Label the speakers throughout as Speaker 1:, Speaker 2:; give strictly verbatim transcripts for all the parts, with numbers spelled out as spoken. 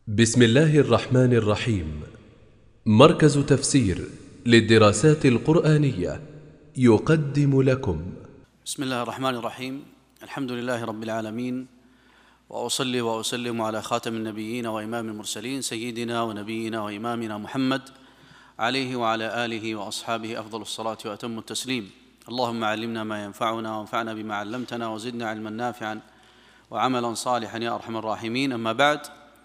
Speaker 1: بسم الله الرحمن الرحيم. مركز تفسير للدراسات القرآنية يقدم لكم.
Speaker 2: بسم الله الرحمن الرحيم. الحمد لله رب العالمين، وأصلي وأسلم على خاتم النبيين وإمام المرسلين سيدنا ونبينا وإمامنا محمد عليه وعلى آله وأصحابه أفضل الصلاة وأتم التسليم. اللهم علمنا ما ينفعنا وانفعنا بما علمتنا وزدنا علما نافعا وعملا صالحا يا أرحم الراحمين. أما بعد،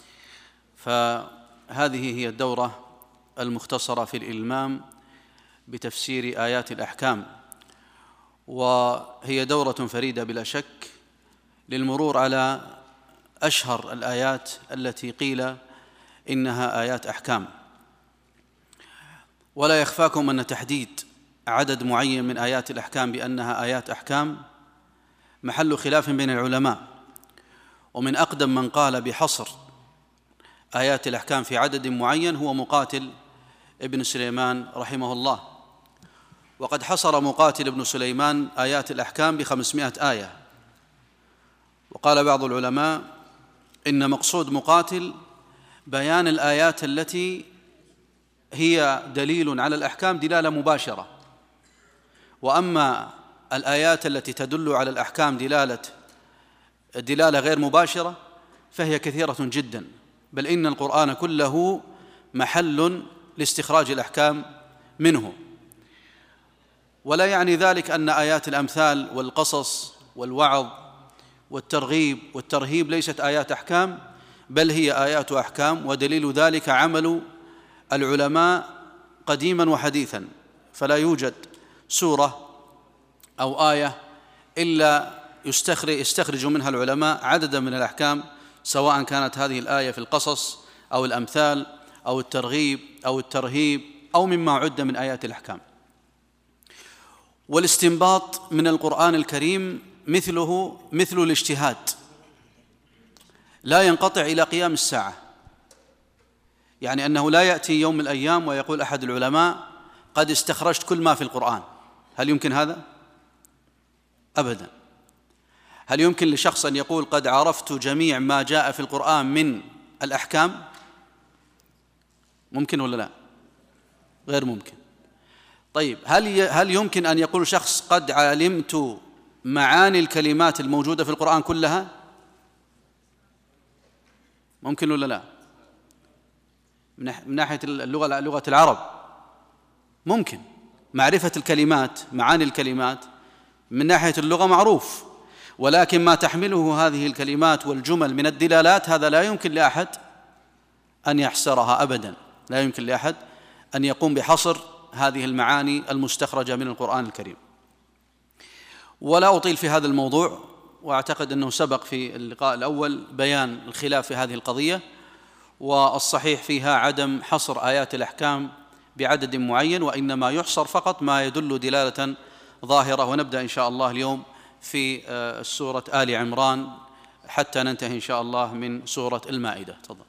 Speaker 2: فهذه هي الدورة المختصرة في الإلمام بتفسير آيات الأحكام، وهي دورة فريدة بلا شك للمرور على أشهر الآيات التي قيل إنها آيات أحكام. ولا يخفاكم أن تحديد عدد معين من آيات الأحكام بأنها آيات أحكام محل خلاف بين العلماء، ومن أقدم من قال بحصر آيات الأحكام في عدد معين هو مقاتل ابن سليمان رحمه الله، وقد حصر مقاتل ابن سليمان آيات الأحكام بخمسمائة آية. وقال بعض العلماء إن مقصود مقاتل بيان الآيات التي هي دليل على الأحكام دلالة مباشرة، وأما الآيات التي تدل على الأحكام دلالة دلالة غير مباشرة فهي كثيرة جدا، بل إن القرآن كله محل لاستخراج الأحكام منه. ولا يعني ذلك أن آيات الأمثال والقصص والوعظ والترغيب والترهيب ليست آيات أحكام، بل هي آيات أحكام، ودليل ذلك عمل العلماء قديما وحديثا. فلا يوجد سورة أو آية إلا يستخرج منها العلماء عددا من الأحكام، سواء كانت هذه الآية في القصص أو الأمثال أو الترغيب أو الترهيب أو مما عد من آيات الأحكام. والاستنباط من القرآن الكريم مثله مثل الاجتهاد، لا ينقطع إلى قيام الساعة. يعني أنه لا يأتي يوم من الأيام ويقول أحد العلماء قد استخرجت كل ما في القرآن. هل يمكن هذا؟ أبدا. هل يمكن لشخص أن يقول قد عرفت جميع ما جاء في القرآن من الأحكام؟ ممكن ولا لا؟ غير ممكن. طيب، هل هل يمكن أن يقول شخص قد علمت معاني الكلمات الموجودة في القرآن كلها؟ ممكن ولا لا؟ من ناحية اللغة لغة العرب ممكن معرفة الكلمات، معاني الكلمات من ناحية اللغة معروف، ولكن ما تحمله هذه الكلمات والجمل من الدلالات هذا لا يمكن لأحد أن يحصرها أبدا، لا يمكن لأحد أن يقوم بحصر هذه المعاني المستخرجة من القرآن الكريم. ولا أطيل في هذا الموضوع، وأعتقد أنه سبق في اللقاء الأول بيان الخلاف في هذه القضية، والصحيح فيها عدم حصر آيات الأحكام بعدد معين، وإنما يحصر فقط ما يدل دلالة ظاهرة. ونبدأ إن شاء الله اليوم في سورة آل عمران حتى ننتهي إن شاء الله من سورة المائدة. تفضل.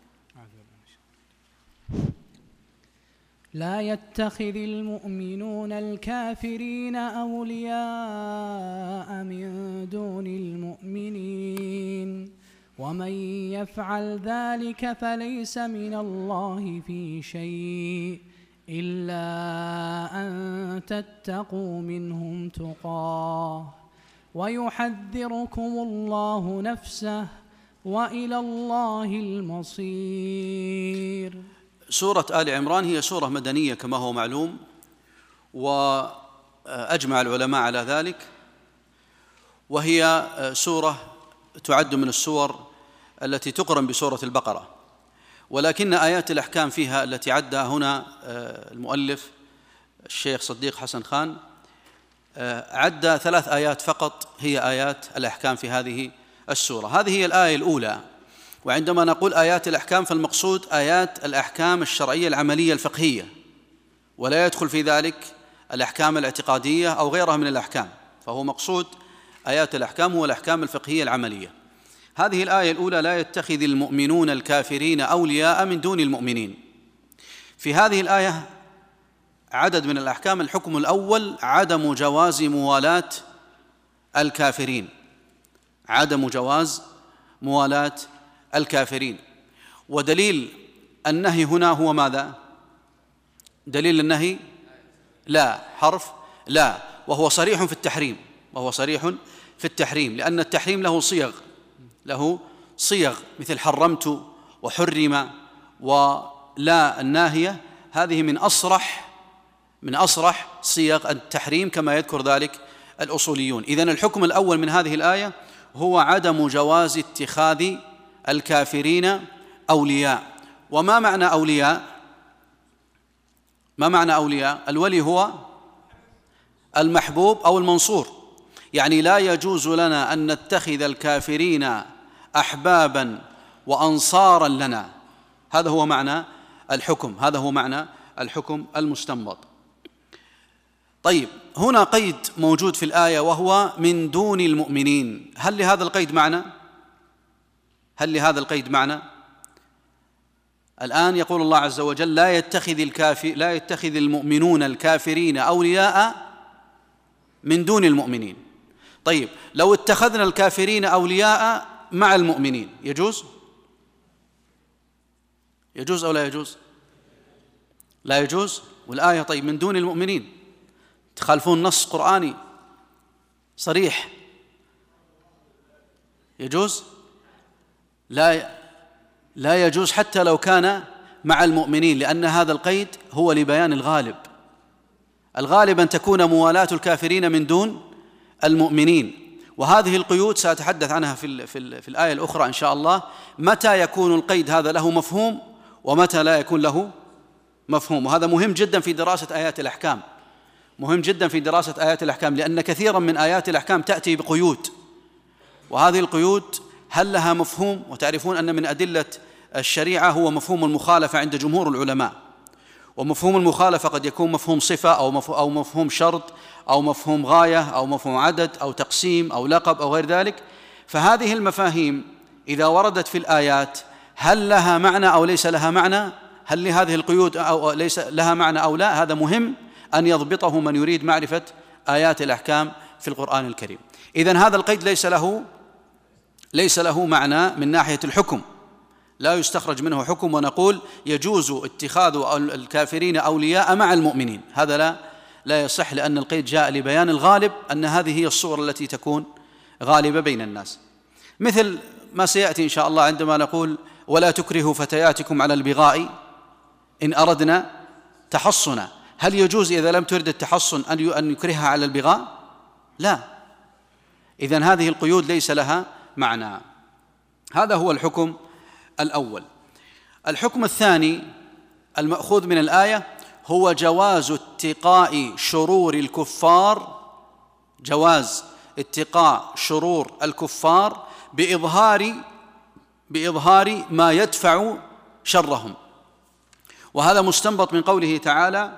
Speaker 3: لا يتخذ المؤمنون الكافرين أولياء من دون المؤمنين ومن يفعل ذلك فليس من الله في شيء إلا أن تتقوا منهم تقاه ويحذركم الله نفسه وإلى الله المصير.
Speaker 2: سورة آل عمران هي سورة مدنية كما هو معلوم، وأجمع العلماء على ذلك، وهي سورة تعد من السور التي تقرن بسورة البقرة، ولكن آيات الأحكام فيها التي عدها هنا المؤلف الشيخ صديق حسن خان عد ثلاث آيات فقط هي آيات الأحكام في هذه السورة. هذه هي الآية الأولى. وعندما نقول آيات الأحكام فالمقصود آيات الأحكام الشرعية العملية الفقهية، ولا يدخل في ذلك الأحكام الاعتقادية أو غيرها من الأحكام، فهو مقصود آيات الأحكام هو الأحكام الفقهية العملية. هذه الآية الأولى: لا يتخذ المؤمنون الكافرين أولياء من دون المؤمنين. في هذه الآية عدد من الأحكام. الحكم الأول عدم جواز موالاة الكافرين، عدم جواز موالاة الكافرين. ودليل النهي هنا هو ماذا؟ دليل النهي لا، حرف لا، وهو صريح في التحريم، وهو صريح في التحريم، لأن التحريم له صيغ، له صيغ مثل حرمت وحرم ولا الناهية، هذه من أصرح من أصرح صيغ التحريم كما يذكر ذلك الأصوليون. إذن الحكم الأول من هذه الآية هو عدم جواز اتخاذ الكافرين أولياء. وما معنى أولياء؟ ما معنى أولياء؟ الولي هو المحبوب أو المنصور، يعني لا يجوز لنا أن نتخذ الكافرين أحبابا وأنصارا لنا. هذا هو معنى الحكم، هذا هو معنى الحكم المستنبط. طيب، هنا قيد موجود في الآية وهو من دون المؤمنين. هل لهذا القيد معنى؟ هل لهذا القيد معنى؟ الآن يقول الله عز وجل لا يتخذ الكافر لا يتخذ المؤمنون الكافرين أولياء من دون المؤمنين. طيب، لو اتخذنا الكافرين أولياء مع المؤمنين يجوز؟ يجوز أو لا يجوز؟ لا يجوز. والآية طيب من دون المؤمنين، تخالفون نص قرآني صريح. يجوز؟ لا لا يجوز حتى لو كان مع المؤمنين، لأن هذا القيد هو لبيان الغالب. الغالب أن تكون موالاة الكافرين من دون المؤمنين، وهذه القيود سأتحدث عنها في في في الآية الأخرى إن شاء الله، متى يكون القيد هذا له مفهوم ومتى لا يكون له مفهوم. وهذا مهم جدا في دراسة آيات الأحكام، مهم جدا في دراسة آيات الأحكام، لأن كثيرا من آيات الأحكام تأتي بقيود، وهذه القيود هل لها مفهوم؟ وتعرفون أن من أدلة الشريعة هو مفهوم المخالفة عند جمهور العلماء، ومفهوم المخالفة قد يكون مفهوم صفة أو مفهوم شرط أو مفهوم غاية أو مفهوم عدد أو تقسيم أو لقب أو غير ذلك. فهذه المفاهيم إذا وردت في الآيات هل لها معنى أو ليس لها معنى؟ هل لهذه القيود أو ليس لها معنى أو لا؟ هذا مهم أن يضبطه من يريد معرفة آيات الأحكام في القرآن الكريم. إذن هذا القيد ليس له ليس له معنى من ناحية الحكم، لا يستخرج منه حكم ونقول يجوز اتخاذ الكافرين أولياء مع المؤمنين، هذا لا لا يصح، لأن القيد جاء لبيان الغالب، أن هذه هي الصورة التي تكون غالبة بين الناس، مثل ما سيأتي إن شاء الله عندما نقول ولا تكرهوا فتياتكم على البغاء إن أردنا تحصنا. هل يجوز إذا لم ترد التحصن أن يكرهها على البغاء؟ لا. إذن هذه القيود ليس لها معنى. هذا هو الحكم الأول. الحكم الثاني المأخوذ من الآية هو جواز اتقاء شرور الكفار، جواز اتقاء شرور الكفار بإظهار بإظهار ما يدفع شرهم. وهذا مستنبط من قوله تعالى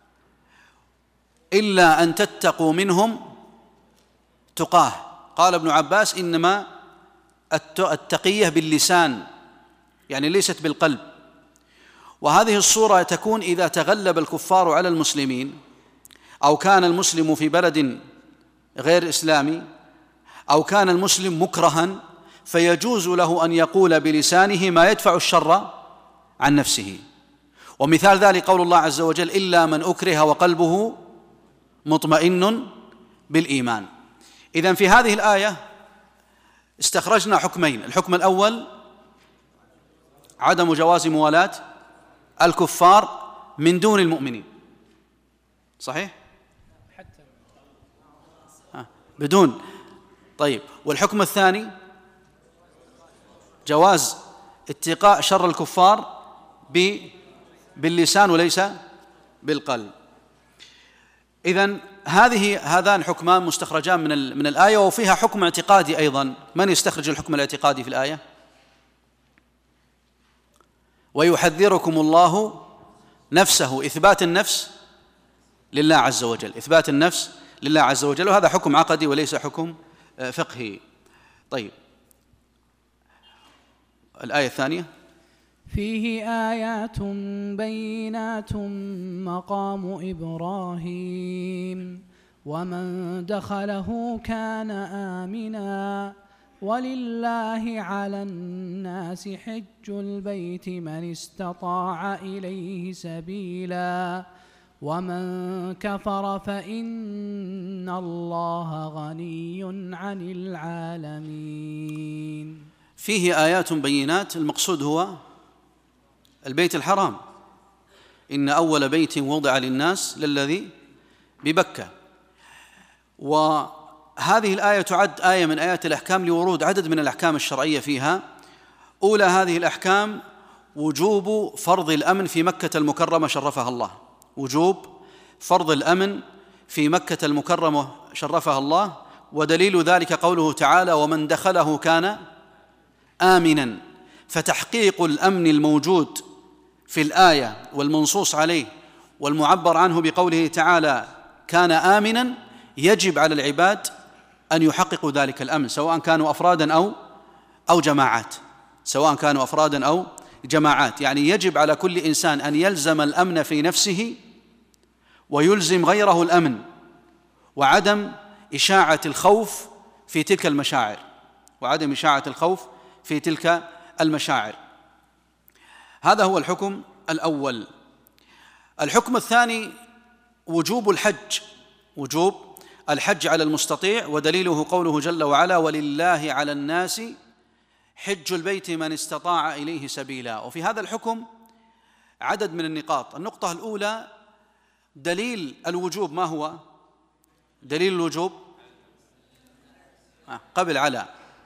Speaker 2: إلا أن تتقوا منهم تقاه. قال ابن عباس إنما التقية باللسان، يعني ليست بالقلب. وهذه الصورة تكون إذا تغلب الكفار على المسلمين، أو كان المسلم في بلد غير إسلامي، أو كان المسلم مكرها، فيجوز له أن يقول بلسانه ما يدفع الشر عن نفسه. ومثال ذلك قول الله عز وجل إلا من أكره وقلبه مطمئن بالإيمان. إذن في هذه الآية استخرجنا حكمين. الحكم الأول عدم جواز موالاة الكفار من دون المؤمنين، صحيح؟ حتى آه. بدون. طيب، والحكم الثاني جواز اتقاء شر الكفار باللسان وليس بالقلب. إذن هذه هذان حكمان مستخرجان من من الآية، وفيها حكم اعتقادي أيضا. من يستخرج الحكم الاعتقادي في الآية؟ ويحذركم الله نفسه، إثبات النفس لله عز وجل، إثبات النفس لله عز وجل، وهذا حكم عقدي وليس حكم فقهي. طيب، الآية الثانية
Speaker 3: فيه آيات بينات مقام إبراهيم ومن دخله كان آمنا ولله على الناس حج البيت من استطاع إليه سبيلا ومن كفر فإن الله غني عن العالمين.
Speaker 2: فيه آيات بينات، المقصود هو البيت الحرام. إن أول بيت وضع للناس للذي ببكة. وهذه الآية تعد آية من آيات الأحكام لورود عدد من الأحكام الشرعية فيها. أولى هذه الأحكام وجوب فرض الأمن في مكة المكرمة شرفها الله، وجوب فرض الأمن في مكة المكرمة شرفها الله، ودليل ذلك قوله تعالى: ومن دخله كان آمنا. فتحقيق الأمن الموجود في الآية والمنصوص عليه والمعبر عنه بقوله تعالى كان آمنا يجب على العباد أن يحققوا ذلك الأمن، سواء كانوا أفرادا أو أو جماعات، سواء كانوا أفرادا أو جماعات. يعني يجب على كل إنسان أن يلزم الأمن في نفسه ويلزم غيره الأمن، وعدم إشاعة الخوف في تلك المشاعر، وعدم إشاعة الخوف في تلك المشاعر. هذا هو الحكم الأول. الحكم الثاني وجوب الحج، وجوب الحج على المستطيع، ودليله قوله جل وعلا: ولله على الناس حج البيت من استطاع إليه سبيلا. وفي هذا الحكم عدد من النقاط. النقطة الأولى دليل الوجوب. ما هو دليل الوجوب؟ قبل على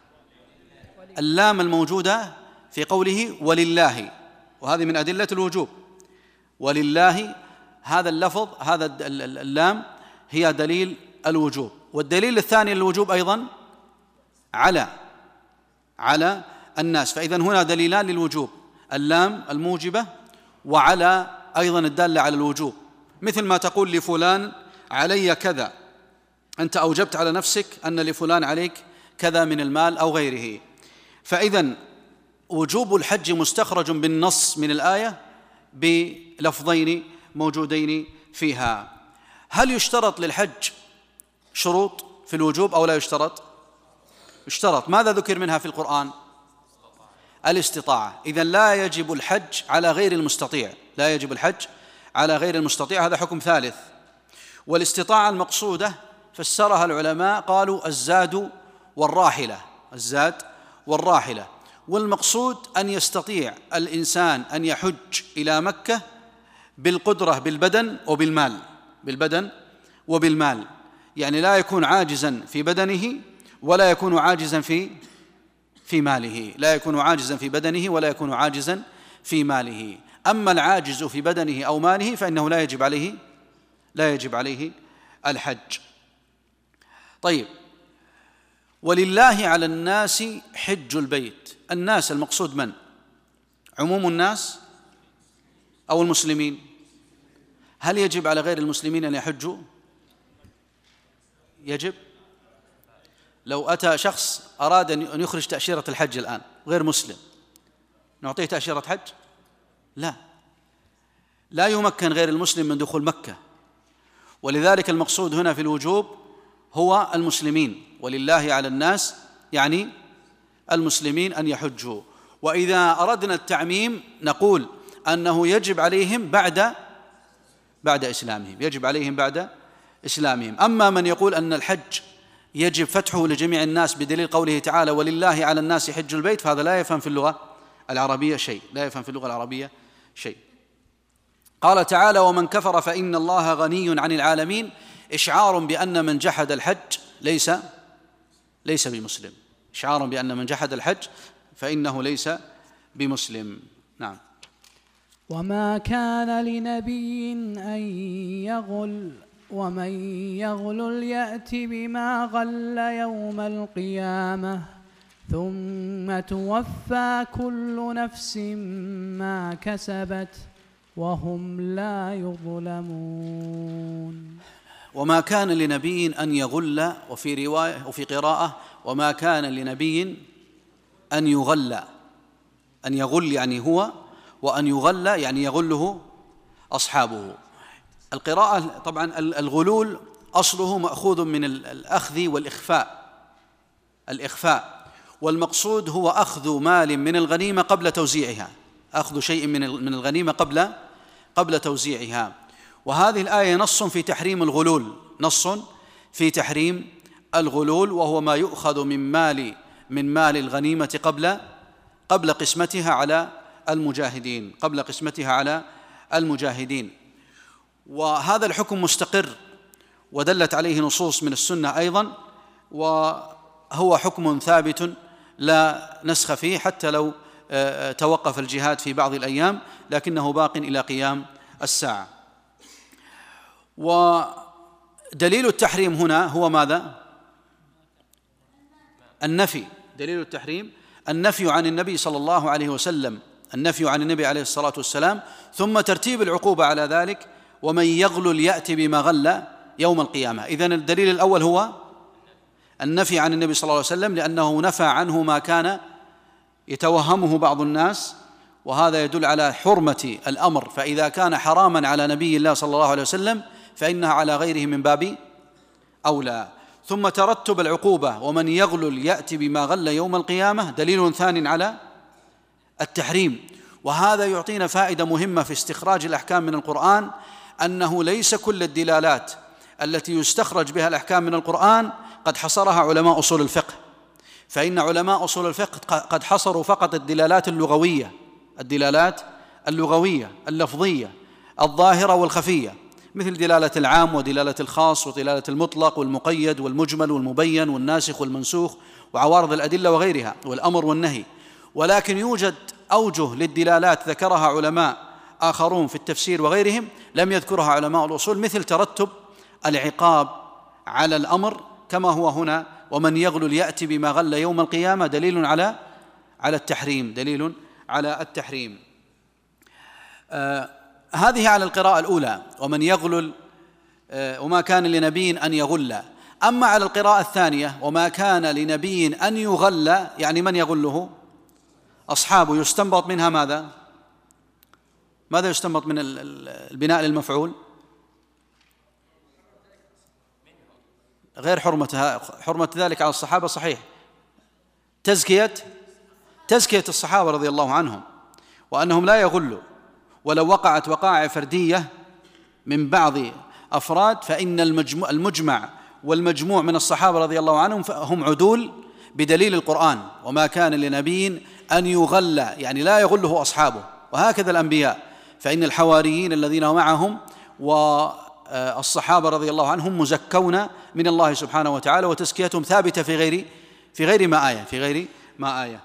Speaker 2: اللام الموجودة في قوله ولله، وهذه من أدلة الوجوب. ولله هذا اللفظ، هذا اللام هي دليل الوجوب. والدليل الثاني للوجوب أيضا على على الناس. فإذا هنا دليلان للوجوب: اللام الموجبة وعلى أيضا الدالة على الوجوب. مثل ما تقول لفلان علي كذا، أنت أوجبت على نفسك أن لفلان عليك كذا من المال أو غيره. فإذا وجوب الحج مستخرج بالنص من الآية بلفظين موجودين فيها. هل يشترط للحج شروط في الوجوب أو لا يشترط؟ يشترط. ماذا ذكر منها في القرآن؟ الاستطاعة. إذن لا يجب الحج على غير المستطيع، لا يجب الحج على غير المستطيع، هذا حكم ثالث. والاستطاعة المقصودة فسرها العلماء قالوا الزاد والراحلة، الزاد والراحلة. والمقصود أن يستطيع الإنسان أن يحج إلى مكة بالقدرة بالبدن وبالمال، بالبدن وبالمال، يعني لا يكون عاجزا في بدنه ولا يكون عاجزا في في ماله، لا يكون عاجزا في بدنه ولا يكون عاجزا في ماله. أما العاجز في بدنه أو ماله فإنه لا يجب عليه لا يجب عليه الحج. طيب، ولله على الناس حج البيت. الناس المقصود من؟ عموم الناس أو المسلمين؟ هل يجب على غير المسلمين أن يحجوا؟ يجب. لو أتى شخص أراد أن يخرج تأشيرة الحج الآن غير مسلم، نعطيه تأشيرة حج؟ لا، لا يمكن غير المسلم من دخول مكة. ولذلك المقصود هنا في الوجوب هو المسلمين. ولله على الناس يعني المسلمين أن يحجوا. وإذا أردنا التعميم نقول أنه يجب عليهم بعد بعد إسلامهم، يجب عليهم بعد إسلامهم. أما من يقول أن الحج يجب فتحه لجميع الناس بدليل قوله تعالى ولله على الناس حج البيت، فهذا لا يفهم في اللغة العربية شيء، لا يفهم في اللغة العربية شيء. قال تعالى ومن كفر فإن الله غني عن العالمين، إشعار بأن من جحد الحج ليس ليس بمسلم، إشعار بأن من جحد الحج فإنه ليس بمسلم. نعم.
Speaker 3: وما كان لنبي أن يغل ومن يغل يأت بما غل يوم القيامة ثم توفى كل نفس ما كسبت وهم لا يظلمون.
Speaker 2: وما كان لنبي أن يغل، وفي رواية وفي قراءة وما كان لنبي أن يغل. أن يغل يعني هو، وأن يغل يعني يغله أصحابه. القراءة طبعا الغلول أصله مأخوذ من الأخذ والإخفاء، الإخفاء. والمقصود هو أخذ مال من الغنيمة قبل توزيعها، أخذ شيء من الغنيمة قبل قبل توزيعها. وهذه الآية نص في تحريم الغلول، نص في تحريم الغلول، وهو ما يؤخذ من مال من مال الغنيمة قبل قبل قسمتها على المجاهدين قبل قسمتها على المجاهدين. وهذا الحكم مستقر ودلت عليه نصوص من السنة أيضا، وهو حكم ثابت لا نسخ فيه حتى لو توقف الجهاد في بعض الأيام، لكنه باق إلى قيام الساعة. ودليل التحريم هنا هو ماذا؟ النفي. دليل التحريم النفي عن النبي صلى الله عليه وسلم، النفي عن النبي عليه الصلاة والسلام، ثم ترتيب العقوبة على ذلك: ومن يغلل يأتي بما غل يوم القيامة. إذن الدليل الأول هو النفي عن النبي صلى الله عليه وسلم، لأنه نفى عنه ما كان يتوهمه بعض الناس، وهذا يدل على حرمة الأمر، فإذا كان حراما على نبي الله صلى الله عليه وسلم فإنها على غيره من باب أولى. ثم ترتب العقوبة: ومن يغلل يأتي بما غل يوم القيامة، دليل ثان على التحريم. وهذا يعطينا فائدة مهمة في استخراج الأحكام من القرآن، أنه ليس كل الدلالات التي يستخرج بها الأحكام من القرآن قد حصرها علماء أصول الفقه، فإن علماء أصول الفقه قد حصروا فقط الدلالات اللغوية الدلالات اللغوية اللفظية الظاهرة والخفية، مثل دلالة العام ودلالة الخاص ودلالة المطلق والمقيد والمجمل والمبين والناسخ والمنسوخ وعوارض الأدلة وغيرها والأمر والنهي. ولكن يوجد أوجه للدلالات ذكرها علماء آخرون في التفسير وغيرهم لم يذكرها علماء الأصول، مثل ترتب العقاب على الأمر كما هو هنا: ومن يغلل يأتي بما غل يوم القيامة، دليل على على التحريم دليل على التحريم. آه هذه على القراءة الأولى: ومن يغلل آه وما كان لنبي أن يغل. أما على القراءة الثانية: وما كان لنبي أن يغل، يعني من يغله؟ أصحابه. يستنبط منها ماذا؟ ماذا يستنبط من البناء للمفعول؟ غير حرمتها حرمة ذلك على الصحابة، صحيح، تزكية تزكية الصحابة رضي الله عنهم، وأنهم لا يغلوا. ولو وقعت وقائع فردية من بعض أفراد فإن المجمع والمجموع من الصحابة رضي الله عنهم هم عدول بدليل القرآن: وما كان لنبي أن يغل، يعني لا يغله أصحابه. وهكذا الأنبياء، فإن الحواريين الذين معهم والصحابة رضي الله عنهم مزكون من الله سبحانه وتعالى، وتزكيتهم ثابتة في غير في غير ما آية في غير ما آية.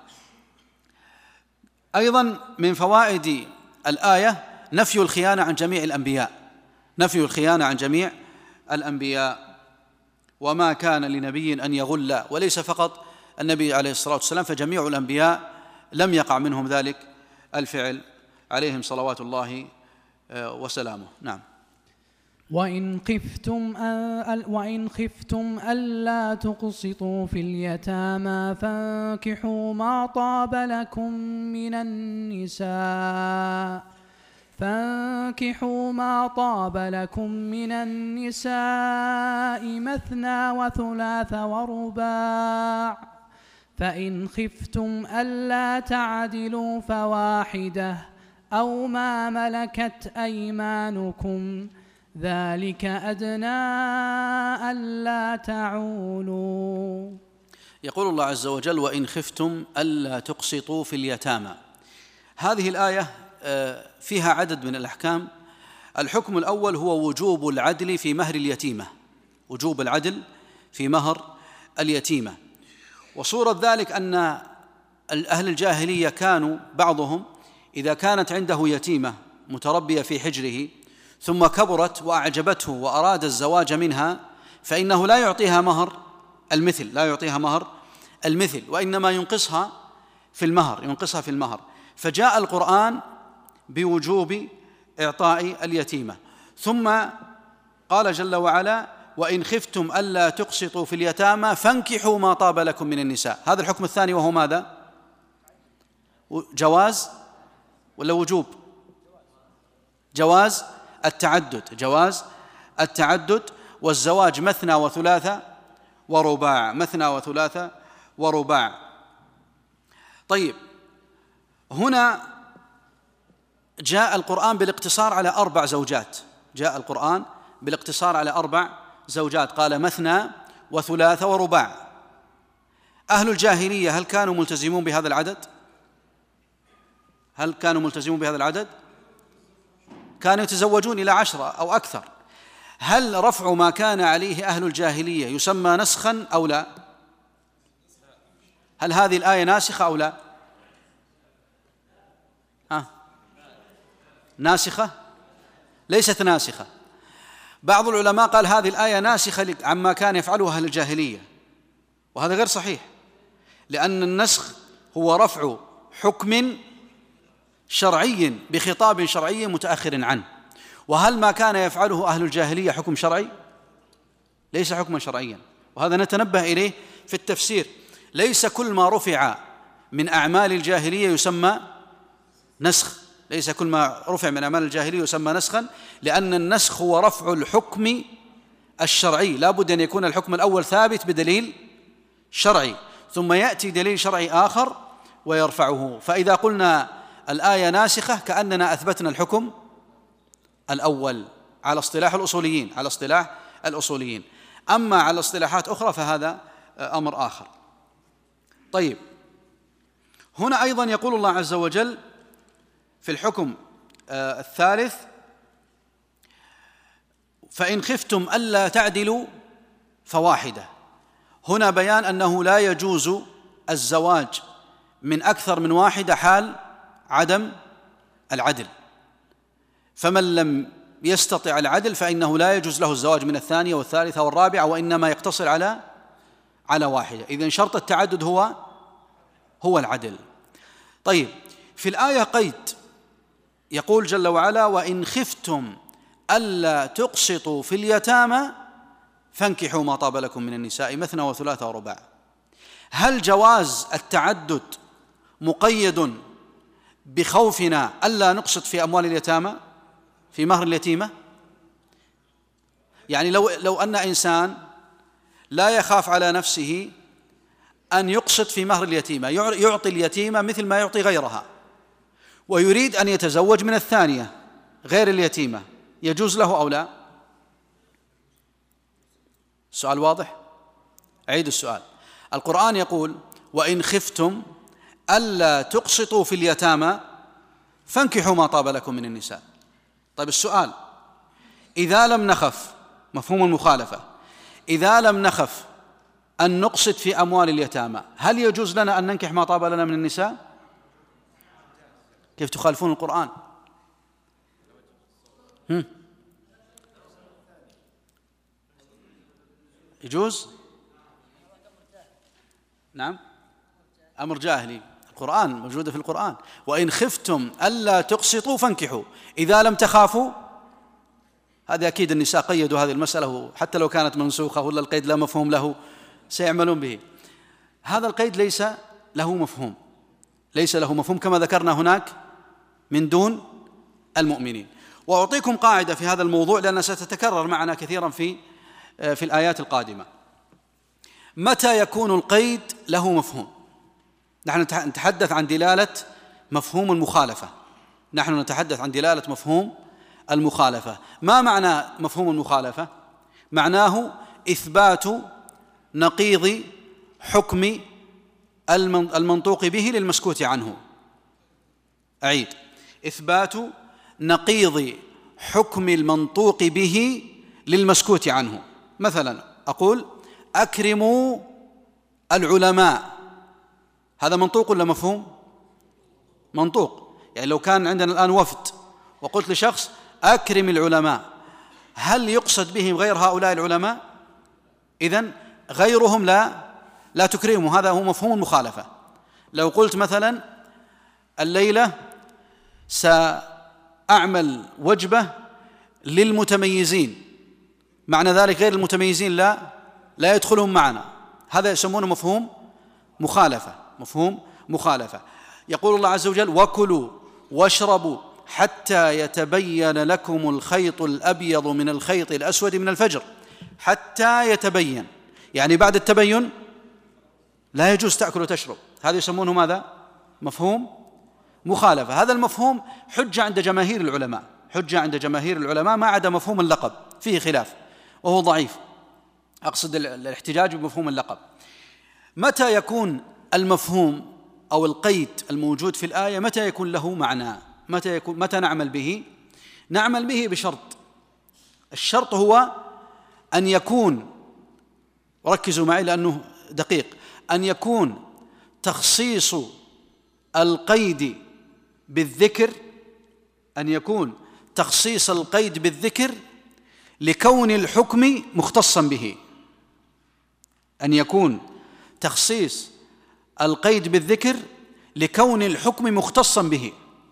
Speaker 2: أيضا من فوائد الآية نفي الخيانة عن جميع الأنبياء نفي الخيانة عن جميع الأنبياء وما كان لنبي أن يغل، وليس فقط النبي عليه الصلاة والسلام، فجميع الأنبياء لم يقع منهم ذلك الفعل عليهم صلوات الله وسلامه. نعم.
Speaker 3: وإن خفتم وإن خفتم ألا تقسطوا في اليتامى فانكحوا ما طاب لكم من النساء فانكحوا ما طاب لكم من النساء مثنى وثلاث ورباع، فإن خفتم ألا تعدلوا فواحدة أو ما ملكت أيمانكم، ذلك أدنى ألا تعولوا.
Speaker 2: يقول الله عز وجل: وإن خفتم ألا تقسطوا في اليتامى. هذه الآية فيها عدد من الأحكام. الحكم الأول هو وجوب العدل في مهر اليتيمة وجوب العدل في مهر اليتيمة. وصورة ذلك أن أهل الجاهلية كانوا بعضهم إذا كانت عنده يتيمة متربية في حجره ثم كبرت وأعجبته وأراد الزواج منها، فإنه لا يعطيها مهر المثل لا يعطيها مهر المثل وإنما ينقصها في المهر ينقصها في المهر فجاء القرآن بوجوب إعطاء اليتيمة. ثم قال جل وعلا: وإن خفتم ألا تقسطوا في اليتامى فانكحوا ما طاب لكم من النساء. هذا الحكم الثاني، وهو ماذا؟ جواز ولا وجوب؟ جواز التعدد جواز التعدد والزواج مثنى وثلاثة ورباع مثنى وثلاثة ورباع طيب، هنا جاء القرآن بالاقتصار على أربع زوجات، جاء القرآن بالاقتصار على أربع زوجات، قال مثنى وثلاث ورباع. أهل الجاهلية هل كانوا ملتزمون بهذا العدد؟ هل كانوا ملتزمون بهذا العدد؟ كانوا يتزوجون إلى عشرة أو أكثر. هل رفع ما كان عليه أهل الجاهلية يسمى نسخا أو لا؟ هل هذه الآية ناسخة أو لا؟ ها؟ ناسخة؟ ليست ناسخة. بعض العلماء قال هذه الآية ناسخة عما كان يفعله أهل الجاهلية، وهذا غير صحيح، لأن النسخ هو رفع حكم شرعي بخطاب شرعي متأخر عنه. وهل ما كان يفعله أهل الجاهلية حكم شرعي؟ ليس حكما شرعيا، وهذا نتنبه إليه في التفسير. ليس كل ما رفع من أعمال الجاهلية يسمى نسخ، ليس كل ما رفع من أعمال الجاهلية يسمى نسخا، لأن النسخ هو رفع الحكم الشرعي، لا بد أن يكون الحكم الأول ثابت بدليل شرعي، ثم يأتي دليل شرعي آخر ويرفعه. فإذا قلنا الآية ناسخة كأننا أثبتنا الحكم الأول على اصطلاح الأصوليين، على اصطلاح الأصوليين. أما على اصطلاحات أخرى فهذا أمر آخر. طيب، هنا أيضا يقول الله عز وجل في الحكم الثالث: فإن خفتم ألا تعدلوا فواحدة. هنا بيان أنه لا يجوز الزواج من أكثر من واحدة حال عدم العدل، فمن لم يستطع العدل فإنه لا يجوز له الزواج من الثانية والثالثة والرابعة، وإنما يقتصر على على واحدة. إذن شرط التعدد هو هو العدل. طيب، في الآية قيد يقول جل وعلا: وإن خفتم ألا تقسطوا في اليتامى فانكحوا ما طاب لكم من النساء مثنى وثلاث ورباع. هل جواز التعدد مقيد بخوفنا ألا نقسط في أموال اليتامى، في مهر اليتيمة؟ يعني لو لو أن إنسان لا يخاف على نفسه أن يقسط في مهر اليتيمة، يعطي اليتيمة مثل ما يعطي غيرها، ويريد أن يتزوج من الثانية غير اليتيمة، يجوز له أو لا؟ السؤال واضح؟ أعيد السؤال. القرآن يقول: وإن خفتم ألا تقسطوا في اليتامى فانكحوا ما طاب لكم من النساء. طيب، السؤال: إذا لم نخف، مفهوم المخالفة، إذا لم نخف أن نقسط في أموال اليتامى، هل يجوز لنا أن ننكح ما طاب لنا من النساء؟ كيف تخالفون القرآن؟ هم؟ يجوز؟ نعم، أمر جاهلي. القرآن موجودة في القرآن: وإن خفتم ألا تقسطوا فانكحوا. إذا لم تخافوا، هذا أكيد النساء قيدوا هذه المسألة، حتى لو كانت منسوخة ولا القيد لا مفهوم له سيعملون به. هذا القيد ليس له مفهوم، ليس له مفهوم كما ذكرنا هناك من دون المؤمنين. وأعطيكم قاعدة في هذا الموضوع لأنها ستتكرر معنا كثيرا في في الآيات القادمة. متى يكون القيد له مفهوم؟ نحن نتحدث عن دلالة مفهوم المخالفة، نحن نتحدث عن دلالة مفهوم المخالفة. ما معنى مفهوم المخالفة؟ معناه إثبات نقيض حكم المنطوق به للمسكوت عنه. أعيد: إثبات نقيض حكم المنطوق به للمسكوت عنه. مثلا أقول: أكرموا العلماء، هذا منطوق ولا مفهوم؟ منطوق. يعني لو كان عندنا الآن وفد وقلت لشخص أكرم العلماء، هل يقصد بهم غير هؤلاء العلماء؟ إذن غيرهم لا لا تكرمه، هذا هو مفهوم المخالفة. لو قلت مثلا الليلة سأعمل وجبة للمتميزين، معنى ذلك غير المتميزين لا لا يدخلون معنا، هذا يسمونه مفهوم مخالفة، مفهوم مخالفة. يقول الله عز وجل: وكلوا واشربوا حتى يتبين لكم الخيط الأبيض من الخيط الأسود من الفجر. حتى يتبين، يعني بعد التبين لا يجوز تأكل وتشرب، هذا يسمونه ماذا؟ مفهوم مخالفة. هذا المفهوم حجة عند جماهير العلماء، حجة عند جماهير العلماء ما عدا مفهوم اللقب فيه خلاف وهو ضعيف، أقصد الاحتجاج بمفهوم اللقب. متى يكون المفهوم أو القيد الموجود في الآية متى يكون له معنى؟ متى يكون متى نعمل به؟ نعمل به بشرط، الشرط هو أن يكون، وركزوا معي لأنه دقيق، أن يكون تخصيص القيد بالذكر، أن يكون تخصيص القيد بالذكر لكون الحكم مختصا به، أن يكون تخصيص القيد بالذكر لكون الحكم مختصا به.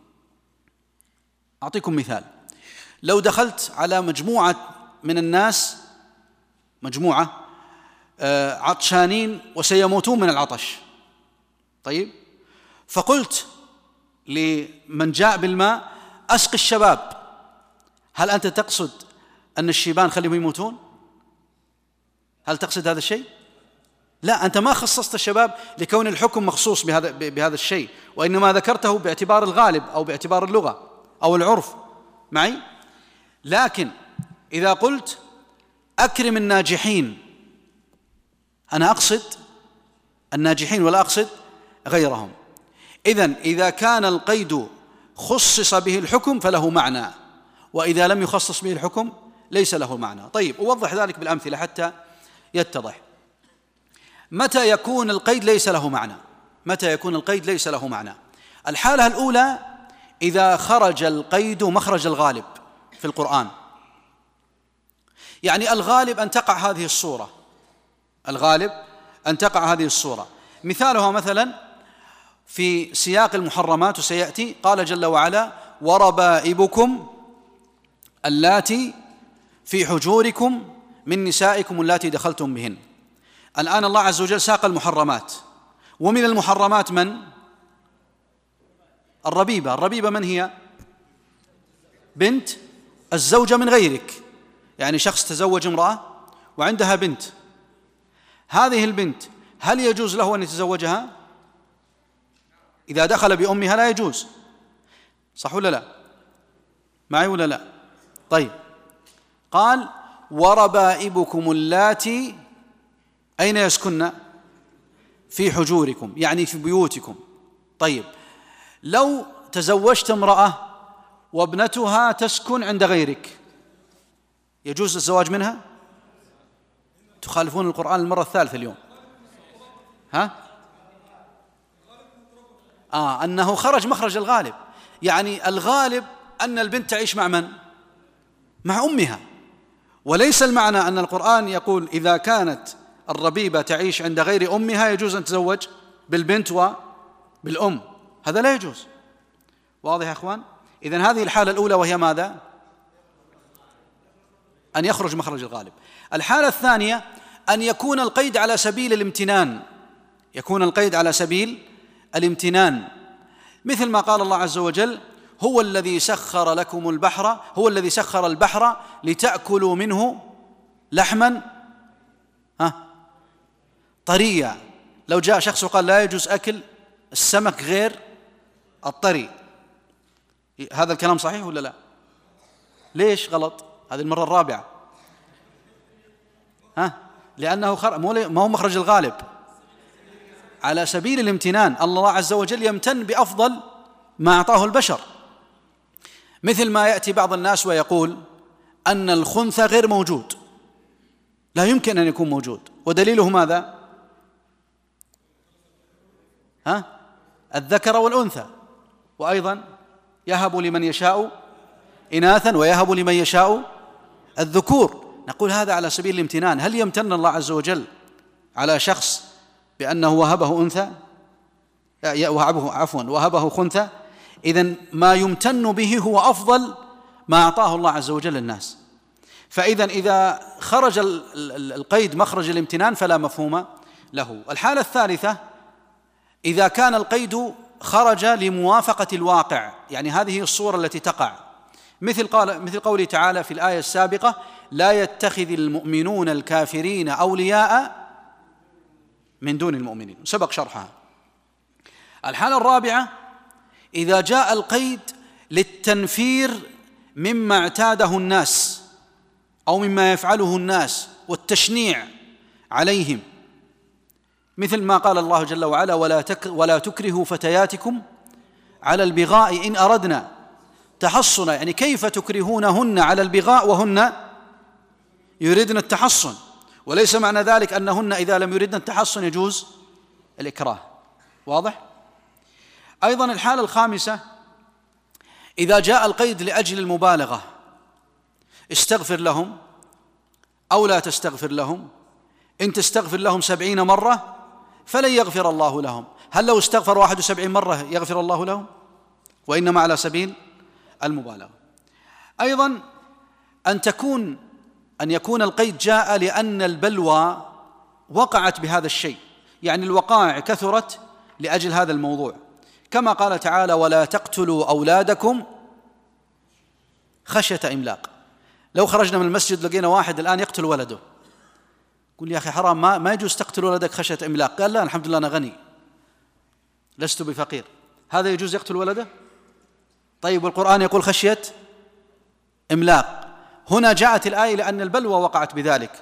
Speaker 2: أعطيكم مثال، لو دخلت على مجموعة من الناس، مجموعة عطشانين وسيموتون من العطش، طيب، فقلت لمن جاء بالماء أسق الشباب، هل أنت تقصد أن الشيبان خليهم يموتون؟ هل تقصد هذا الشيء؟ لا، أنت ما خصصت الشباب لكون الحكم مخصوص بهذا بهذا الشيء، وإنما ذكرته باعتبار الغالب أو باعتبار اللغة أو العرف معي. لكن إذا قلت أكرم الناجحين، أنا أقصد الناجحين ولا أقصد غيرهم. إذن إذا كان القيد خصص به الحكم فله معنى، وإذا لم يخصص به الحكم ليس له معنى. طيب، أوضح ذلك بالأمثلة حتى يتضح. متى يكون القيد ليس له معنى؟ متى يكون القيد ليس له معنى؟ الحالة الأولى إذا خرج القيد مخرج الغالب في القرآن، يعني الغالب أن تقع هذه الصورة، الغالب أن تقع هذه الصورة. مثالها مثلا في سياق المحرمات وسيأتي، قال جل وعلا: وربائبكم اللاتي في حجوركم من نسائكم اللاتي دخلتم بهن. الآن الله عز وجل ساق المحرمات، ومن المحرمات من؟ الربيبة. الربيبة من هي؟ بنت الزوجة من غيرك، يعني شخص تزوج امرأة وعندها بنت، هذه البنت هل يجوز له أن يتزوجها؟ إذا دخل بأمها لا يجوز، صح ولا لا؟ معي ولا لا؟ طيب، قال: وربائبكم اللاتي أين يسكن؟ في حجوركم، يعني في بيوتكم. طيب، لو تزوجت امرأة وابنتها تسكن عند غيرك، يجوز الزواج منها؟ تخالفون القرآن المرة الثالثة اليوم. ها؟ آه أنه خرج مخرج الغالب، يعني الغالب أن البنت تعيش مع من؟ مع أمها، وليس المعنى أن القرآن يقول إذا كانت الربيبة تعيش عند غير أمها يجوز أن تزوج بالبنت وبالأم، هذا لا يجوز. واضح يا أخوان؟ إذن هذه الحالة الأولى، وهي ماذا؟ أن يخرج مخرج الغالب. الحالة الثانية أن يكون القيد على سبيل الامتنان، يكون القيد على سبيل الامتنان، مثل ما قال الله عز وجل: هو الذي سخر لكم البحر، هو الذي سخر البحر لتأكلوا منه لحما ها طريا. لو جاء شخص وقال لا يجوز أكل السمك غير الطري، هذا الكلام صحيح ولا لا؟ ليش غلط؟ هذه المرة الرابعة. ها؟ لأنه خر... ما هو مخرج الغالب، على سبيل الامتنان. الله عز وجل يمتن بأفضل ما أعطاه البشر، مثل ما يأتي بعض الناس ويقول أن الخنثى غير موجود، لا يمكن أن يكون موجود، ودليله ماذا؟ ها؟ الذكر والأنثى، وأيضا يهب لمن يشاء إناثا ويهب لمن يشاء الذكور. نقول هذا على سبيل الامتنان. هل يمتن الله عز وجل على شخص بأنه وهبه أنثى؟ وهبه عفوا وهبه خنثى؟ إذن ما يمتن به هو أفضل ما أعطاه الله عز وجل الناس. فإذا إذا خرج القيد مخرج الامتنان فلا مفهوم له. الحالة الثالثة إذا كان القيد خرج لموافقة الواقع، يعني هذه الصورة التي تقع، مثل قال مثل قوله تعالى في الآية السابقة: لا يتخذ المؤمنون الكافرين أولياء من دون المؤمنين، سبق شرحها. الحالة الرابعة إذا جاء القيد للتنفير مما اعتاده الناس أو مما يفعله الناس والتشنيع عليهم، مثل ما قال الله جل وعلا: ولا, تك ولا تكرهوا فتياتكم على البغاء إن أردنا تحصنا. يعني كيف تكرهونهن على البغاء وهن يريدن التحصن؟ وليس معنى ذلك أنهن إذا لم يردن التحصن يجوز الإكراه. واضح؟ أيضا الحالة الخامسة إذا جاء القيد لأجل المبالغة: استغفر لهم أو لا تستغفر لهم، إن تستغفر لهم سبعين مرة فلن يغفر الله لهم. هل لو استغفر واحد وسبعين مرة يغفر الله لهم؟ وإنما على سبيل المبالغة. أيضا أن تكون أن يكون القيد جاء لأن البلوى وقعت بهذا الشيء، يعني الوقائع كثرت لأجل هذا الموضوع، كما قال تعالى: ولا تقتلوا أولادكم خشية إملاق. لو خرجنا من المسجد لقينا واحد الآن يقتل ولده، قل يا أخي حرام، ما, ما يجوز تقتل ولدك خشية إملاق. قال: لا، الحمد لله أنا غني لست بفقير. هذا يجوز يقتل ولده؟ طيب، والقرآن يقول خشية إملاق. هنا جاءت الآية لأن البلوى وقعت بذلك.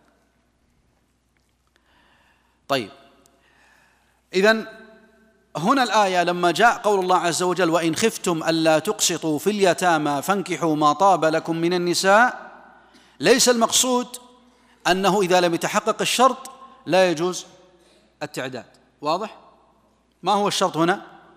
Speaker 2: طيب، إذن هنا الآية لما جاء قول الله عز وجل: وإن خفتم ألا تقسطوا في اليتامى فانكحوا ما طاب لكم من النساء، ليس المقصود أنه إذا لم يتحقق الشرط لا يجوز التعداد. واضح؟ ما هو الشرط هنا؟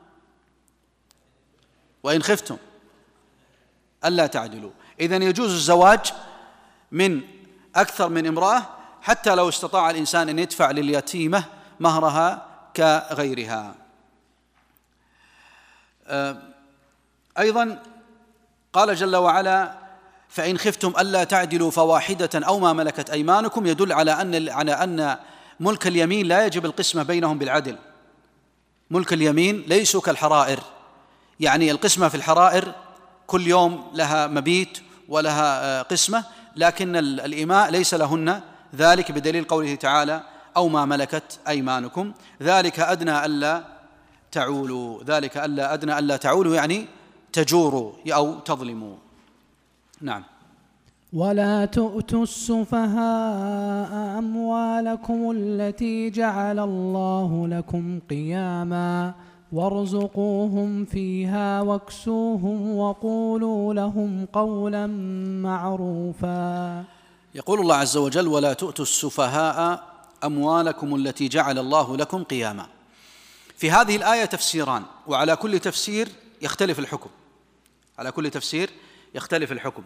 Speaker 2: وإن خفتم ألا تعدلوا. إذن يجوز الزواج من أكثر من امرأة حتى لو استطاع الإنسان أن يدفع لليتيمة مهرها كغيرها. أيضا قال جل وعلا: فإن خفتم ألا تعدلوا فواحدة أو ما ملكت أيمانكم، يدل على أن على أن ملك اليمين لا يجب القسمة بينهم بالعدل. ملك اليمين ليسوا كالحرائر، يعني القسمة في الحرائر كل يوم لها مبيت ولها قسمة، لكن الإماء ليس لهن ذلك، بدليل قوله تعالى: أو ما ملكت أيمانكم، ذلك أدنى ألا تعولوا. ذلك ألا أدنى ألا تعولوا يعني تجوروا أو تظلموا. نعم.
Speaker 3: ولا تؤتوا السفهاء أموالكم التي جعل الله لكم قياما وارزقوهم فيها واكسوهم وقولوا لهم قولا معروفا.
Speaker 2: يقول الله عز وجل: ولا تؤتوا السفهاء أموالكم التي جعل الله لكم قياما. في هذه الآية تفسيران، وعلى كل تفسير يختلف الحكم. على كل تفسير يختلف الحكم.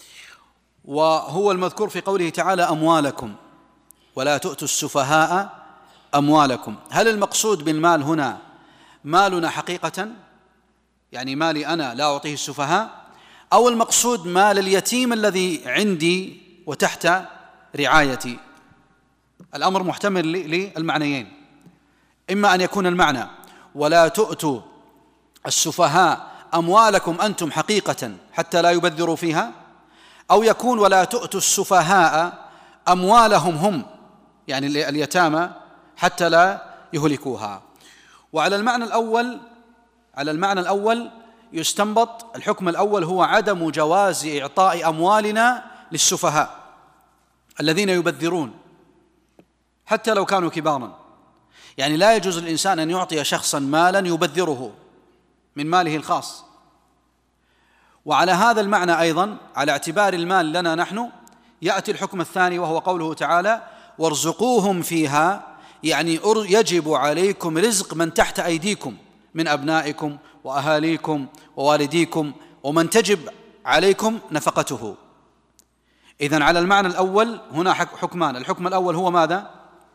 Speaker 2: وهو المذكور في قوله تعالى: أموالكم، ولا تؤتوا السفهاء أموالكم. هل المقصود بالمال هنا مالنا حقيقة، يعني مالي أنا لا أعطيه السفهاء، أو المقصود مال اليتيم الذي عندي وتحت رعايتي؟ الأمر محتمل للمعنيين، إما أن يكون المعنى ولا تؤتوا السفهاء أموالكم أنتم حقيقة حتى لا يبذروا فيها، أو يكون ولا تؤتوا السفهاء أموالهم هم، يعني اليتامى، حتى لا يهلكوها. وعلى المعنى الأول على المعنى الأول يستنبط الحكم الأول هو عدم جواز إعطاء أموالنا للسفهاء الذين يبذرون حتى لو كانوا كبارا. يعني لا يجوز للإنسان أن يعطي شخصا مالا يبذره من ماله الخاص. وعلى هذا المعنى أيضا، على اعتبار المال لنا نحن، يأتي الحكم الثاني وهو قوله تعالى: وارزقوهم فيها، يعني يجب عليكم رزق من تحت أيديكم من أبنائكم وأهاليكم ووالديكم ومن تجب عليكم نفقته. إذن على المعنى الأول هنا حكمان. الحكم الأول هو ماذا؟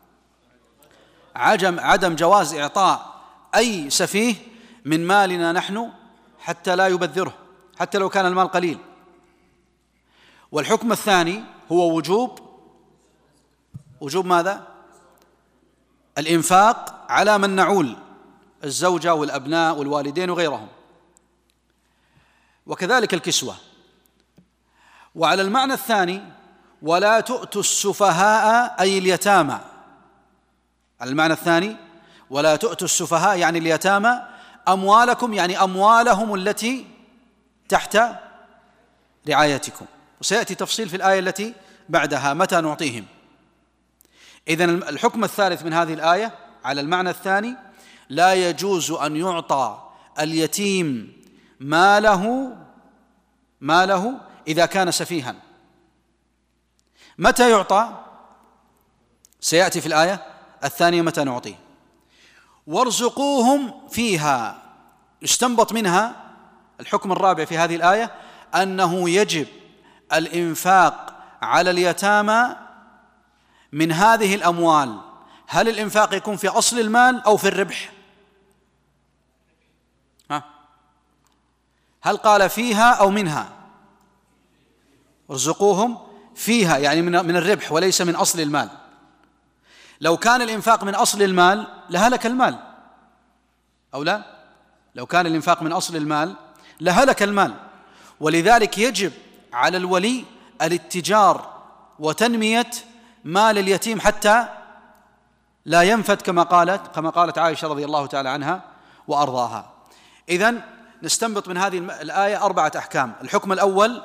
Speaker 2: عدم جواز إعطاء أي سفيه من مالنا نحن حتى لا يبذره، حتى لو كان المال قليل. والحكم الثاني هو وجوب وجوب ماذا؟ الإنفاق على من نعول، الزوجة والأبناء والوالدين وغيرهم، وكذلك الكسوة. وعلى المعنى الثاني ولا تؤتوا السفهاء أي اليتامى. على المعنى الثاني ولا تؤتوا السفهاء يعني اليتامى أموالكم يعني أموالهم التي تحت رعايتكم. وسيأتي تفصيل في الآية التي بعدها متى نعطيهم. إذن الحكم الثالث من هذه الآية على المعنى الثاني: لا يجوز أن يعطى اليتيم ماله ماله إذا كان سفيها. متى يعطى؟ سيأتي في الآية الثانية متى نعطيه. وارزقوهم فيها، يستنبط منها الحكم الرابع في هذه الآية أنه يجب الإنفاق على اليتامى من هذه الأموال. هل الإنفاق يكون في أصل المال أو في الربح؟ ها؟ هل قال فيها أو منها؟ ارزقوهم فيها يعني من الربح وليس من أصل المال. لو كان الإنفاق من أصل المال لهلك المال، أو لا؟ لو كان الإنفاق من أصل المال لهلك المال. ولذلك يجب على الولي الاتجار وتنمية مال اليتيم حتى لا ينفد كما قالت كما قالت عائشة رضي الله تعالى عنها وأرضاها. إذن نستنبط من هذه الآية أربعة أحكام. الحكم الأول: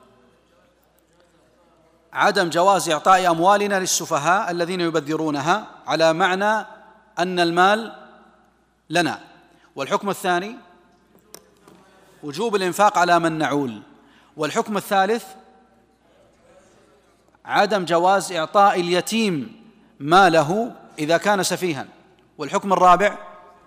Speaker 2: عدم جواز إعطاء أموالنا للسفهاء الذين يبذرونها على معنى أن المال لنا. والحكم الثاني: وجوب الإنفاق على من نعول. والحكم الثالث: عدم جواز إعطاء اليتيم ماله إذا كان سفيها. والحكم الرابع: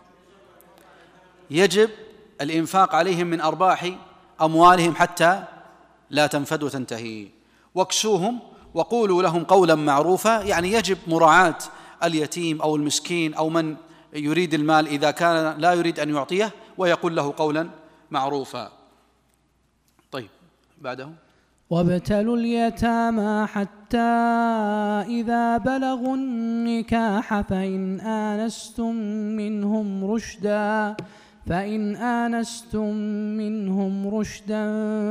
Speaker 2: يجب الإنفاق عليهم من أرباح أموالهم حتى لا تنفد وتنتهي. واكسوهم وقولوا لهم قولا معروفا، يعني يجب مراعاة اليتيم أو المسكين أو من يريد المال إذا كان لا يريد أن يعطيه، ويقول له قولا معروفا. طيب بعده:
Speaker 3: وابتلوا اليتامى حتى إذا بلغوا النكاح فإن آنستم منهم رشدا فإن آنستم منهم رشدا